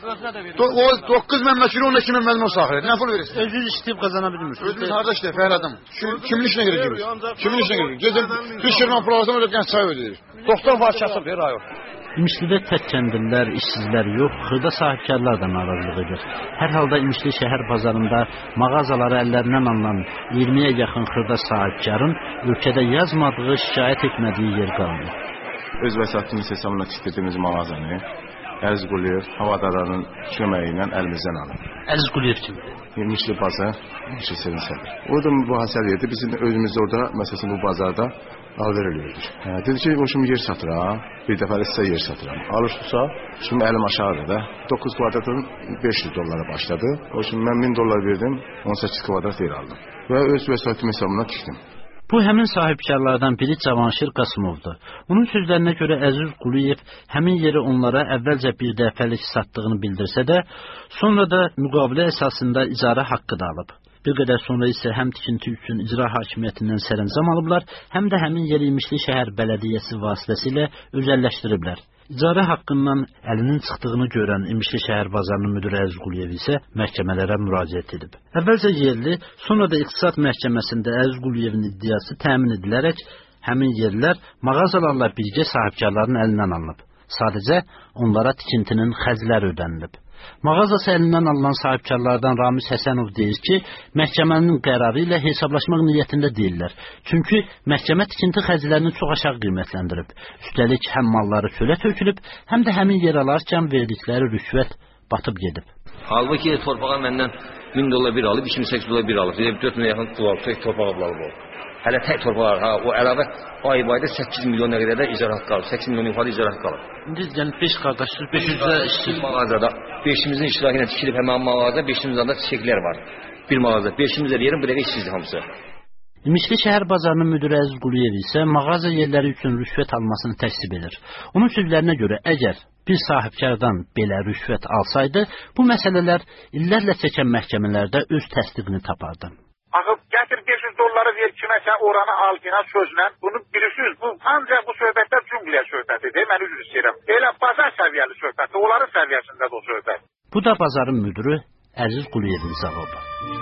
O doqquz min məsələ, on iki min məndən o saxlayır. Nə pul verirsən? Özünüz işləyib qazana bilmirsiniz. Özünüz harda işləyir, fəhər adam. Kimin işinə görə girir? Kimin işinə görə? Gedir, bir şirman pulalasam ödəyən çay ödəyir. doxsan var kasıb bir rayon. İmişlidə tək kəndlilər, işsizlər yox, xırda sahibkarlar da narazılıq edir. Hər halda İmişli şəhər bazarında mağazaları əllərindən alınan iyirmiyə yaxın xırda sahibkarın ölkədə yazmadığı, şikayət etmədiyi yer qalmır. Öz vəsaitimiz hesabına tikdirdiyimiz mağazanı Əziz Quliyev havadarların köməyi ilə əlimizdən alır. Əziz Quliyev kimdir? İmişli bazar, İmişli Sevinsədir. O da mübahisə edirdi. Bizim özümüz orada, məsələn bu bazarda alver eləyirdik. Hə, dedi ki, o şimdi yer satıram, bir dəfəli sizə yer satıram. Alırsa, şimdi əlim aşağıdır da. doqquz kvadratın beş yüz dollara başladı. O şimdi mən min dollar verdim, on səkkiz kvadrat yer aldım. Və öz vəsaitim hesabına tikdim. Bu həmin sahibkarlardan biri Cavanşir Qasımovdur. Onun sözlərinə görə Əziz Quliyev həmin yeri onlara əvvəlcə bir dəfəlik satdığını bildirsə də, sonra da müqavilə əsasında icarə haqqı da alıb. Bir qədər sonra isə həm tikinti üçün icra hakimiyyətindən sərəncam alıblar, həm də həmin yeri İmişli şəhər bələdiyyəsi vasitəsilə özəlləşdiriblər. İcarə haqqından əlinin çıxdığını görən İmişli şəhər bazarının müdiri Əziz Quliyev isə məhkəmələrə müraciət edib. Əvvəlcə yerli, sonra da iqtisad məhkəməsində Əziz Quliyevin iddiası təmin edilərək həmin yerlər mağazalarla birgə sahibkarların əlindən alınıb. Sadəcə onlara tikintinin xərcləri ödənilib. Mağazası əlindən alınan sahibkarlardan Ramiz Həsənov deyir ki, məhkəmənin qərarı ilə hesablaşmaq niyyətində deyirlər. Çünki məhkəmə tikinti xərclərini çox aşağı qiymətləndirib. Üstəlik həm malları çölə tökülüb, həm də həmin yer alarkən verdikləri rüşvət batıb gedib. Halbuki torpağa məndən min dollar bir alıb, iki min səkkiz yüz dollar bir alıb. dörd minə yaxın pul alıb, tək torpağa bulalım o. Hələ tək torpağa, ha, o əlavə ay bayda səkkiz milyon nə qədər də icra haqqı alıb. səkkiz milyon yuxarı icra haqqı alıb. İndi yəni beş qardaşsız, beş yüzdə işçi mağazada, beşimizin iştirakı ilə tikilib həmin mağazada, beşimizdə də çiçəklər var. Bir mağaza, beşimizdə yerin bu dəqiqə işsizdir hamısı. İmişli şəhər bazarının müdiri Əziz Quliyev isə mağaza yerləri üçün rüşvət almasını təksib edir. Onun sözlərinə görə əgər bir sahibkardan belə rüşvət alsaydı, bu məsələlər illərlə çəkən məhkəmələrdə öz təsdiqini tapardı. Axı gətir beş yüz dolları ver kiməsə oranı al fina sözlə. Bunu bilirsiniz, bu ancaq bu söhbətlər cümləyə söhbətidir. Mən üzr istəyirəm. Elə bazar səviyyəli söhbətdir, onların səviyyəsindədir o söhbət. Bu da bazarın müdiri Əziz Quliyevin cavabı.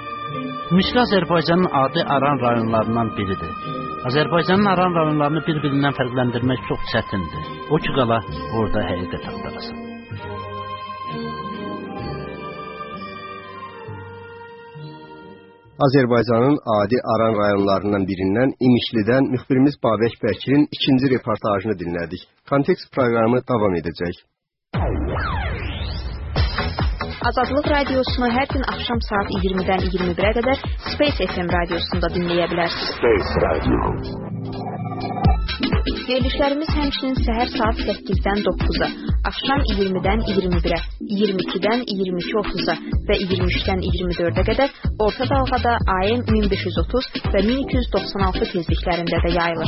İmişli Azərbaycanın adi aran rayonlarından biridir. Azərbaycanın aran rayonlarını bir-birindən fərqləndirmək çox çətindir. O ki qala orada həqiqət axtarasan. Azərbaycanın adi aran rayonlarından birindən İmişlidən müxbirimiz Babək Bəkirin ikinci reportajını dinlədik. Kontekst proqramı davam edəcək. Azadlıq radiosunu hər gün axşam saat iyirmidən iyirmi birə qədər Space F M radiosunda dinləyə bilərsiniz. Space Radio. Verilişlərimiz həmçinin səhər saat səkkizdən doqquza, axşam iyirmidən iyirmi birə, iyirmi ikidən iyirmi iki otuz'a və iyirmi üçdən iyirmi dördə qədər orta dalğada A M min beş yüz otuz və min iki yüz doxsan altı tezliklərində də yayılır.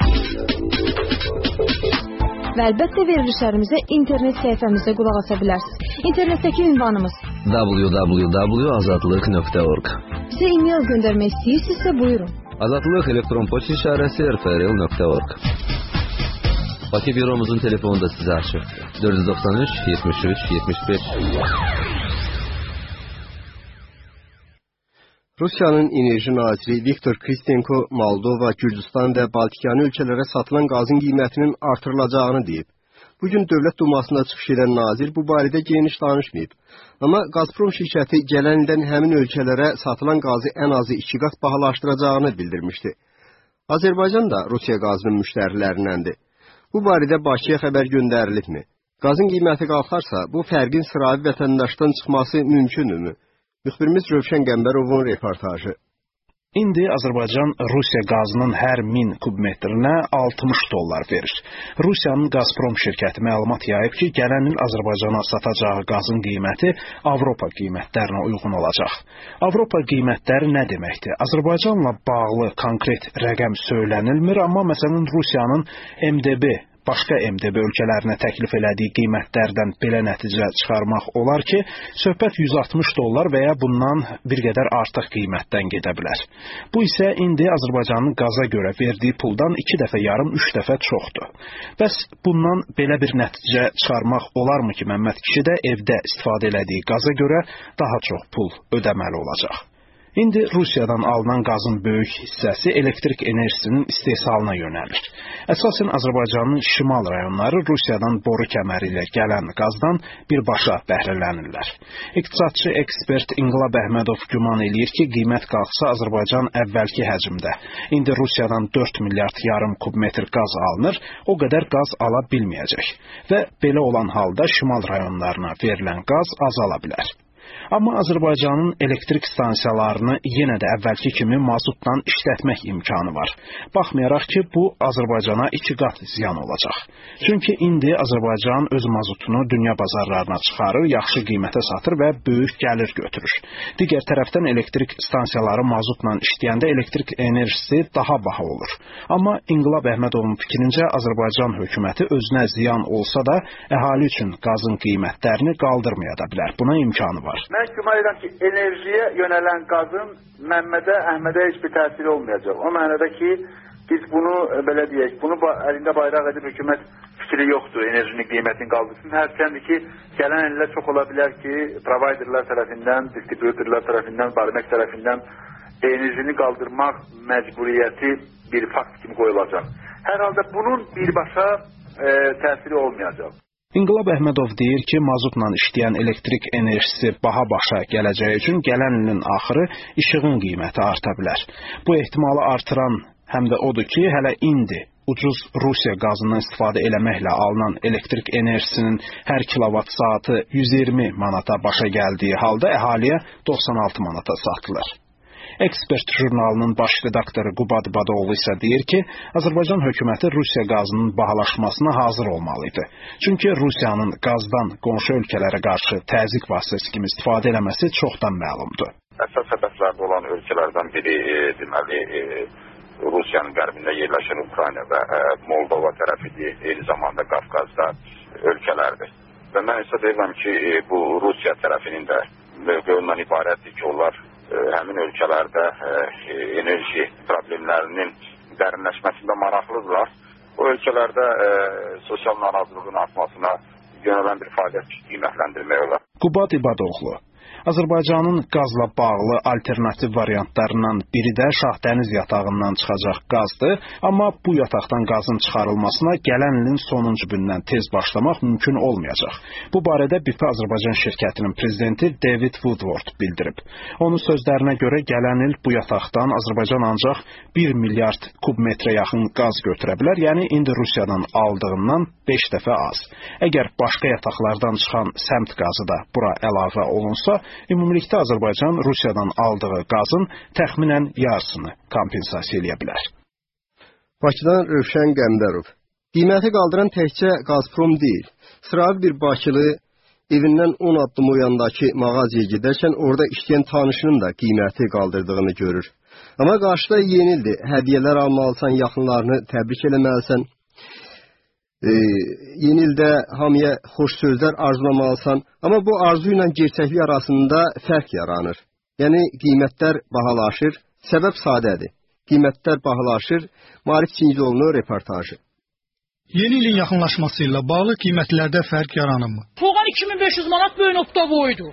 Və əlbəttə verilişlərimizə internet səhifəmizdə qulaq asa bilərsiniz. İnternetdəki ünvanımız w w w nöqtə azadlıq nöqtə org. Sizə e-mail göndərmək istəyirsinizsə buyurun. Azadlıq elektron poçt işarəsi r f r l nöqtə org. Bakı büromuzun telefonu da sizə açıqdır. dörd yüz doxsan üç yetmiş üç yetmiş beş. Rusiyanın enerji naziri Viktor Kristenko Moldova, Gürcüstan və Baltikyanı ölkələrə satılan qazın qiymətinin artırılacağını deyib. Bugün Dövlət Dumasında çıxış edən nazir bu barədə geniş danışmayıb. Amma Gazprom şirkəti gələn ildən həmin ölkələrə satılan qazı ən azı iki qat bahalaşdıracağını bildirmişdi. Azərbaycan da Rusiya qazının müştərilərindəndir. Bu barədə Bakıya xəbər göndərilibmi? Qazın qiyməti qalxarsa, bu fərqin sıravi vətəndaşdan çıxması mümkündürmü? Müxbirimiz Rövşən Qəmbərovun reportajı. İndi Azərbaycan Rusiya qazının hər min kubmetrinə altmış dollar verir. Rusiyanın Gazprom şirkəti məlumat yayıb ki, gələn il Azərbaycana satacağı qazın qiyməti Avropa qiymətlərinə uyğun olacaq. Avropa qiymətləri nə deməkdir? Azərbaycanla bağlı konkret rəqəm söylənilmir, amma məsələn Rusiyanın M D B başqa M D B ölkələrinə təklif elədiyi qiymətlərdən belə nəticə çıxarmaq olar ki, söhbət yüz altmış dollar və ya bundan bir qədər artıq qiymətdən gedə bilər. Bu isə indi Azərbaycanın qaza görə verdiyi puldan iki dəfə yarım, üç dəfə çoxdur. Bəs bundan belə bir nəticə çıxarmaq olarmı ki, Məmməd kişi də evdə istifadə elədiyi qaza görə daha çox pul ödəməli olacaq? İndi Rusiyadan alınan qazın böyük hissəsi elektrik enerjisinin istehsalına yönəlir. Əsasən Azərbaycanın şimal rayonları Rusiyadan boru kəməri ilə gələn qazdan birbaşa bəhrələnirlər. İqtisadçı ekspert İnqilab Əhmədov güman eləyir ki, qiymət qalxsa Azərbaycan əvvəlki həcmdə, indi Rusiyadan dörd milyard yarım kubmetr qaz alınır, o qədər qaz ala bilməyəcək və belə olan halda şimal rayonlarına verilən qaz azala bilər. Amma Azərbaycanın elektrik stansiyalarını yenə də əvvəlki kimi mazutla işlətmək imkanı var. Baxmayaraq ki, bu Azərbaycana iki qat ziyan olacaq. Çünki indi Azərbaycan öz mazutunu dünya bazarlarına çıxarır, yaxşı qiymətə satır və böyük gəlir götürür. Digər tərəfdən elektrik stansiyaları mazutla işləyəndə elektrik enerjisi daha baha olur. Amma İnqilab Əhmədovun fikrincə Azərbaycan hökuməti özünə ziyan olsa da əhali üçün qazın qiymətlərini qaldırmaya da bilər. Buna imkanı var. Mən güman edirəm ki, enerjiyə yönələn qazın Məmmədə, Əhmədə heç bir təsiri olmayacaq. O mənada ki, biz bunu, belə deyək, bunu əlində bayraq edib hökumət fikri yoxdur, enerjinin qiymətini qaldırsın. Hərçəndir ki, gələn illər çox ola bilər ki, providerlər tərəfindən, distributorlar tərəfindən, barimək tərəfindən enerjini qaldırmaq məcburiyyəti bir fakt kimi qoyulacaq. Hər halda bunun birbaşa e, təsiri olmayacaq. İnqilab Əhmədov deyir ki, mazutla işləyən elektrik enerjisi baha başa gələcəyi üçün gələn ilin axırı işığın qiyməti arta bilər. Bu ehtimalı artıran həm də odur ki, hələ indi ucuz Rusiya qazından istifadə eləməklə alınan elektrik enerjisinin hər kilovat saatı yüz iyirmi manata başa gəldiyi halda əhaliyə doxsan altı manata satılır. Ekspert jurnalının baş redaktoru Qubad Badoğlu isə deyir ki, Azərbaycan hökuməti Rusiya qazının bahalaşmasına hazır olmalıydı. Çünki Rusiyanın qazdan qonşu ölkələrə qarşı təzyiq vasitəsi kimi istifadə eləməsi çoxdan məlumdur. Əsas səbəblərdə olan ölkələrdən biri e, deməli e, Rusiyanın qərbində yerləşən Ukrayna və e, Moldova tərəfidir, eyni zamanda Qafqazda ölkələrdir. Və mən isə deyirəm ki, e, bu Rusiya tərəfinin də mövqeyindən ibarətdir ki, onlar həmin ölkələrdə e, enerji problemlərinin dərinləşməsində maraqlıdırlar. O ölkələrdə e, sosial narazılığın artmasına yönələn bir fəaliyyət qiymətləndirmək olar. Qubad İbadoğlu. Azərbaycanın qazla bağlı alternativ variantlarından biri də Şahdəniz yatağından çıxacaq qazdır, amma bu yataqdan qazın çıxarılmasına gələn ilin sonuncu gündən tez başlamaq mümkün olmayacaq. Bu barədə B P Azərbaycan şirkətinin prezidenti David Woodward bildirib. Onun sözlərinə görə gələn il bu yataqdan Azərbaycan ancaq bir milyard kubmetrə yaxın qaz götürə bilər, yəni indi Rusiyadan aldığından beş dəfə az. Əgər başqa yataqlardan çıxan səmt qazı da bura əlavə olunsa, ümumilikdə Azərbaycan Rusiyadan aldığı qazın təxminən yarısını kompensasiya edə bilər. Bakıdan Rövşən Qəmbərov. Qiyməti qaldıran təkcə Gazprom deyil. Sıravi bir bakılı evindən on addım o yandakı mağazaya gedərkən orada işləyən tanışının da qiyməti qaldırdığını görür. Amma qarşıda yeni ildir. Hədiyyələr almalısan, yaxınlarını təbrik eləməlisən. Ee, yeni ildə hamıya xoş sözlər arzulamalısan, amma bu arzu ilə gerçəklik arasında fərq yaranır. Yəni qiymətlər bahalaşır, səbəb sadədir. Qiymətlər bahalaşır, Marif Çinciloğlu'nun reportajı. Yeni ilin yaxınlaşması ilə bağlı qiymətlərdə fərq yaranır mı? Soğan iki min beş yüz manat böyük nokta boydu.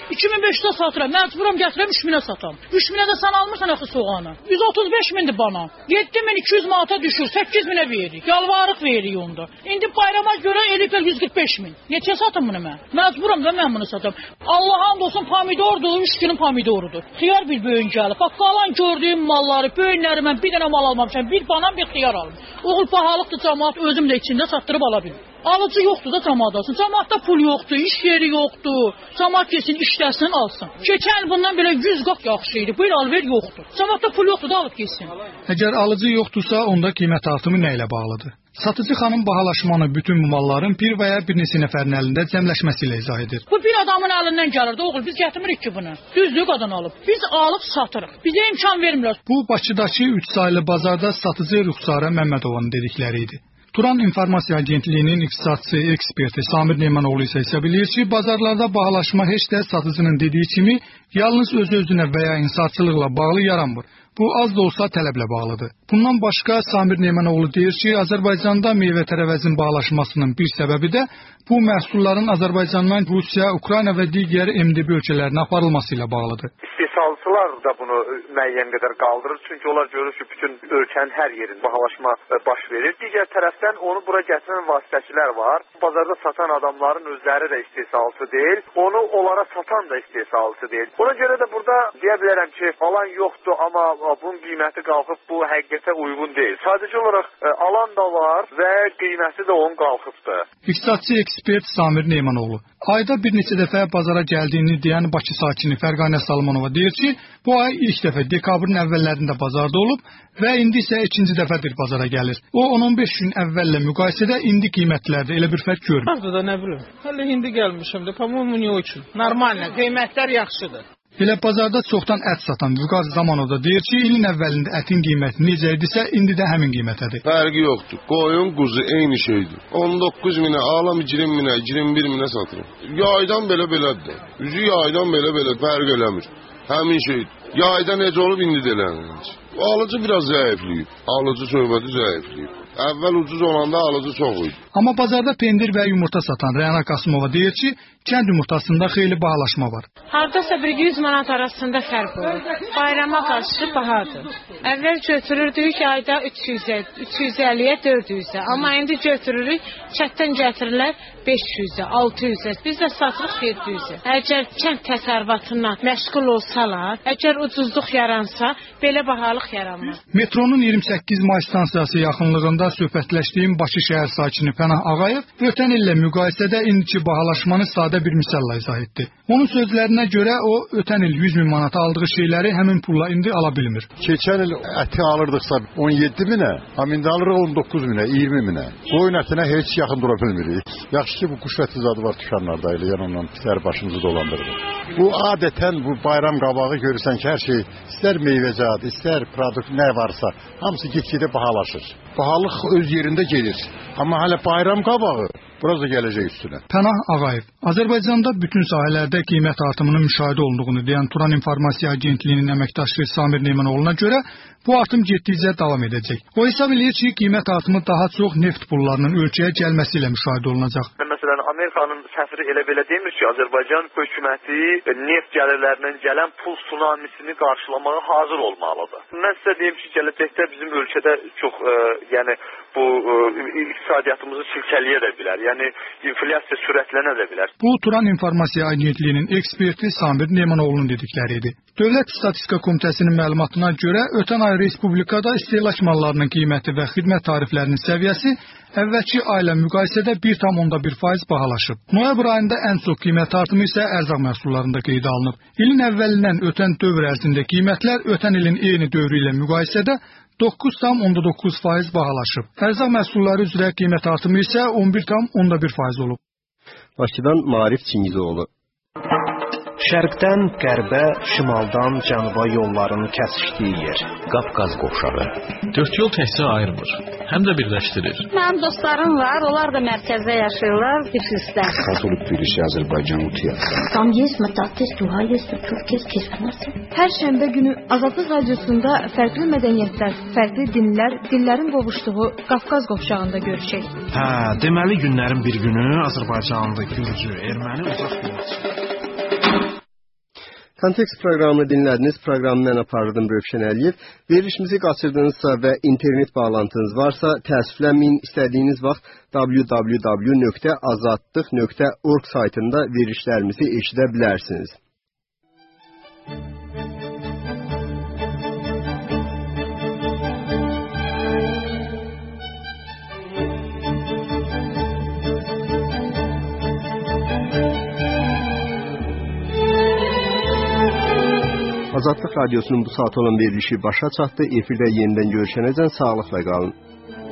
iki min beş yüzə satıram, məcburam gətirəm üç minə satam. üç minə də sən almırsan axı soğanı. yüz otuz beş mindir bana. yeddi min iki yüz manata düşür, səkkiz minə veririk. Yalvarıq veririk onda. İndi bayrama görə eliblər yüz qırx beş min. Neçə satım bunu mən? Məcburam da mən bunu satam. Allah and olsun pomidordur, üç günün pomidorudur. Xiyar bir böyün gəlib. Bax qalan gördüyüm malları, böyünləri mən bir dənə mal almamışam. Bir banan bir xiyar alım. Oğul pahalıqdır, cəmaət özüm də içində satdırıb ala bilir. Alıcı yoxdur da cəmaatdasın. Cəmaatda pul yoxdur, iş yeri yoxdur. Cəmaat kesin işləsin, alsın. Keçən bundan belə yüz qat yaxşı idi. Bu il alver yoxdur. Cəmaatda pul yoxdur da alıb getsin. Əgər alıcı yoxdursa, onda qiymət artımı nə ilə bağlıdır? Satıcı xanım bahalaşmanı bütün bu malların bir və ya bir neçə nəfərin əlində cəmləşməsi ilə izah edir. Bu bir adamın əlindən gəlir də oğul, biz gətirmirik ki bunu. Düzdür qadın alıb. Biz alıb satırıq. Bizə imkan vermirlər. Bu Bakıdakı üç saylı bazarda satıcı Rüxsarə Məmmədovanın dedikləri idi. Turan İnformasiya Agentliyinin iqtisadçı eksperti Samir Neymanoğlu isə hesab edir ki, bazarlarda bahalaşma heç də satıcının dediyi kimi yalnız öz-özünə və ya insafçılıqla bağlı yaranmır. Bu az da olsa tələblə bağlıdır. Bundan başqa Samir Neymanoğlu deyir ki, Azərbaycanda meyvə-tərəvəzin bahalaşmasının bir səbəbi də bu məhsulların Azərbaycandan Rusiya, Ukrayna və digər M D B ölkələrinə aparılması ilə bağlıdır. İstehsalçılar da bunu müəyyən qədər qaldırır. Çünki onlar görür ki, bütün ölkənin hər yerində bahalaşma baş verir. Digər tərəfdən onu bura gətirən vasitəçilər var. Bazarda satan adamların özləri də istehsalçı deyil. Onu onlara satan da istehsalçı deyil. Ona görə də burada deyə bilərəm ki, alan yoxdur, amma bunun qiyməti qalxıb, bu həqiqətə uyğun deyil. Sadəcə olaraq e, alan da var və qiyməti də onun qalxıbdır. İqtisadçı ekspert Samir Neymanoğlu ayda bir neçə dəfə bazara gəldiyini deyən Bakı sakini Fərqanə Salmanova deyir ki, bu ay ilk dəfə dekabrın əvvəllərində bazarda olub və indi isə ikinci dəfədir bazara gəlir. O on on beş gün əvvəllə müqayisədə indi qiymətlərdə elə bir fərq görmür. Bazarda nə bilim, hələ indi gəlmişəm də, по-моему, не очень. Normalne, qiymətlər yaxşıdır. Elə bazarda çoxdan ət satan Vüqar Zamanov da deyir ki, ilin əvvəlində ətin qiyməti necə idisə, indi də həmin qiymətədir. Fərqi yoxdur. Qoyun, quzu eyni şeydir. on doqquz minə alam, iyirmi minə, iyirmi bir minə satırım. Yaydan belə-belədir. Üzü yaydan belə-belə fərq eləmir. Həmin şey. Yayda necə olub, indi də eləmir. Alıcı biraz zəifliyib. Alıcı söhbəti zəifliyib. Əvvəl ucuz olanda alıcı çox idi. Amma bazarda pendir və yumurta satan Rəna Qasımova deyir ki, kənd yumurtasında xeyli bahalaşma var. Hardasa bir yüz manat arasında fərq olur. Bayrama qarşı bahadır. Əvvəl götürürdük ayda üç yüzə, üç yüz əlliyə, dörd yüzə. Amma indi götürürük, çətdən gətirirlər beş yüzə, altı yüzə. Biz də satırıq yeddi yüzə. Əgər kənd təsərrüfatından məşğul olsalar, əgər ucuzluq yaransa, belə bahalıq yaranmaz. Metronun iyirmi səkkiz may stansiyası yaxınlığında söhbətləşdiyim Bakı şəhər sakini Pənah Ağayev ötən illə müqayisədə indiki bahalaşmanı sadə bir misalla izah etdi. Onun sözlərinə görə o ötən il yüz min manata aldığı şeyləri həmin pulla indi ala bilmir. Keçən il əti alırdıqsa on yeddi minə, indi alırıq on doqquz minə, iyirmi minə. Qoyun ətinə heç yaxın dura bilmirik. Yaxşı ki, bu kuş əti zadı var dükanlarda, elə yəni ondan pislər başımızı dolandırır. Bu adətən bu bayram qabağı görürsən ki, hər şey istər meyvəcat, istər produkt nə varsa, hamısı get-gedə bahalaşır. Bahalıq öz yerində gelir. Amma hələ bayram qabağı biraz da gələcək üstünə. Pənah Ağayev, Azərbaycanda bütün sahələrdə qiymət artımının müşahidə olunduğunu deyən Turan İnformasiya Agentliyinin əməkdaşı Samir Neymanoğlu'na görə bu artım getdikcə davam edəcək. O hesab edir ki, qiymət artımı daha çox neft pullarının ölkəyə gəlməsi ilə müşahidə olunacaq. Məsələn, Amerikanın səfiri elə belə demir ki, Azərbaycan hökuməti neft gəlirlərindən gələn pul tsunamisini qarşılamağa hazır olmalıdır. Mən sizə deyim ki, gələcəkdə bizim ölkədə çox, e, yəni bu e, iqtisadiyyatımızı silkələyə də bilər. Yəni inflyasiya sürətlənə də bilər. Bu Turan İnformasiya Agentliyinin eksperti Samir Neymanoğlu'nun dedikləri idi. Dövlət Statistika Komitəsinin məlumatına görə ötən ay respublikada istehlak mallarının qiyməti və xidmət tariflərinin səviyyəsi əvvəlki ayla müqayisədə bir tam onda bir faiz bahalaşıb. Noyabr ayında ən çox qiymət artımı isə ərzaq məhsullarında qeydə alınıb. İlin əvvəlindən ötən dövr ərzində qiymətlər ötən ilin eyni dövrü ilə müqayisədə doqquz tam onda doqquz faiz bahalaşıb. Ərzaq məhsulları üzrə qiymət artımı isə on bir tam onda bir faiz olub. Bakıdan Marif Çingizoğlu. Şərqdən qərbə, şimaldan cənuba yolların kəsişdiyi yer. Qafqaz qovşağı. Dörd yol təkcə ayırmır, həm də birləşdirir. Mənim dostlarım var, onlar da mərkəzdə yaşayırlar, Tiflisdə. Katolik birisi Azərbaycan Utiyası. Tam есть, Matatis, Duha есть, Türkiye, Keskinası. Hər şənbə günü Azadlıq Radiosunda fərqli mədəniyyətlər, fərqli dinlər, dillərin qovuşduğu Qafqaz qovşağında görüşək. Hə, deməli günlərin bir günü Azərbaycanlı, Gürcü, Erməni uzaq yolçu. Kontekst proqramını dinlədiniz. Proqramı mən apardım Rövşən Əliyev. Verilişimizi qaçırdınızsa və internet bağlantınız varsa, təəssüflənməyin, istədiyiniz vaxt w w w nöqtə azadlıq nöqtə org saytında verilişlərimizi eşidə bilərsiniz. Azadlıq Radiosunun bu saat olan verilişi başa çatdı. Efirdə yenidən görüşənəcən sağlıqla qalın.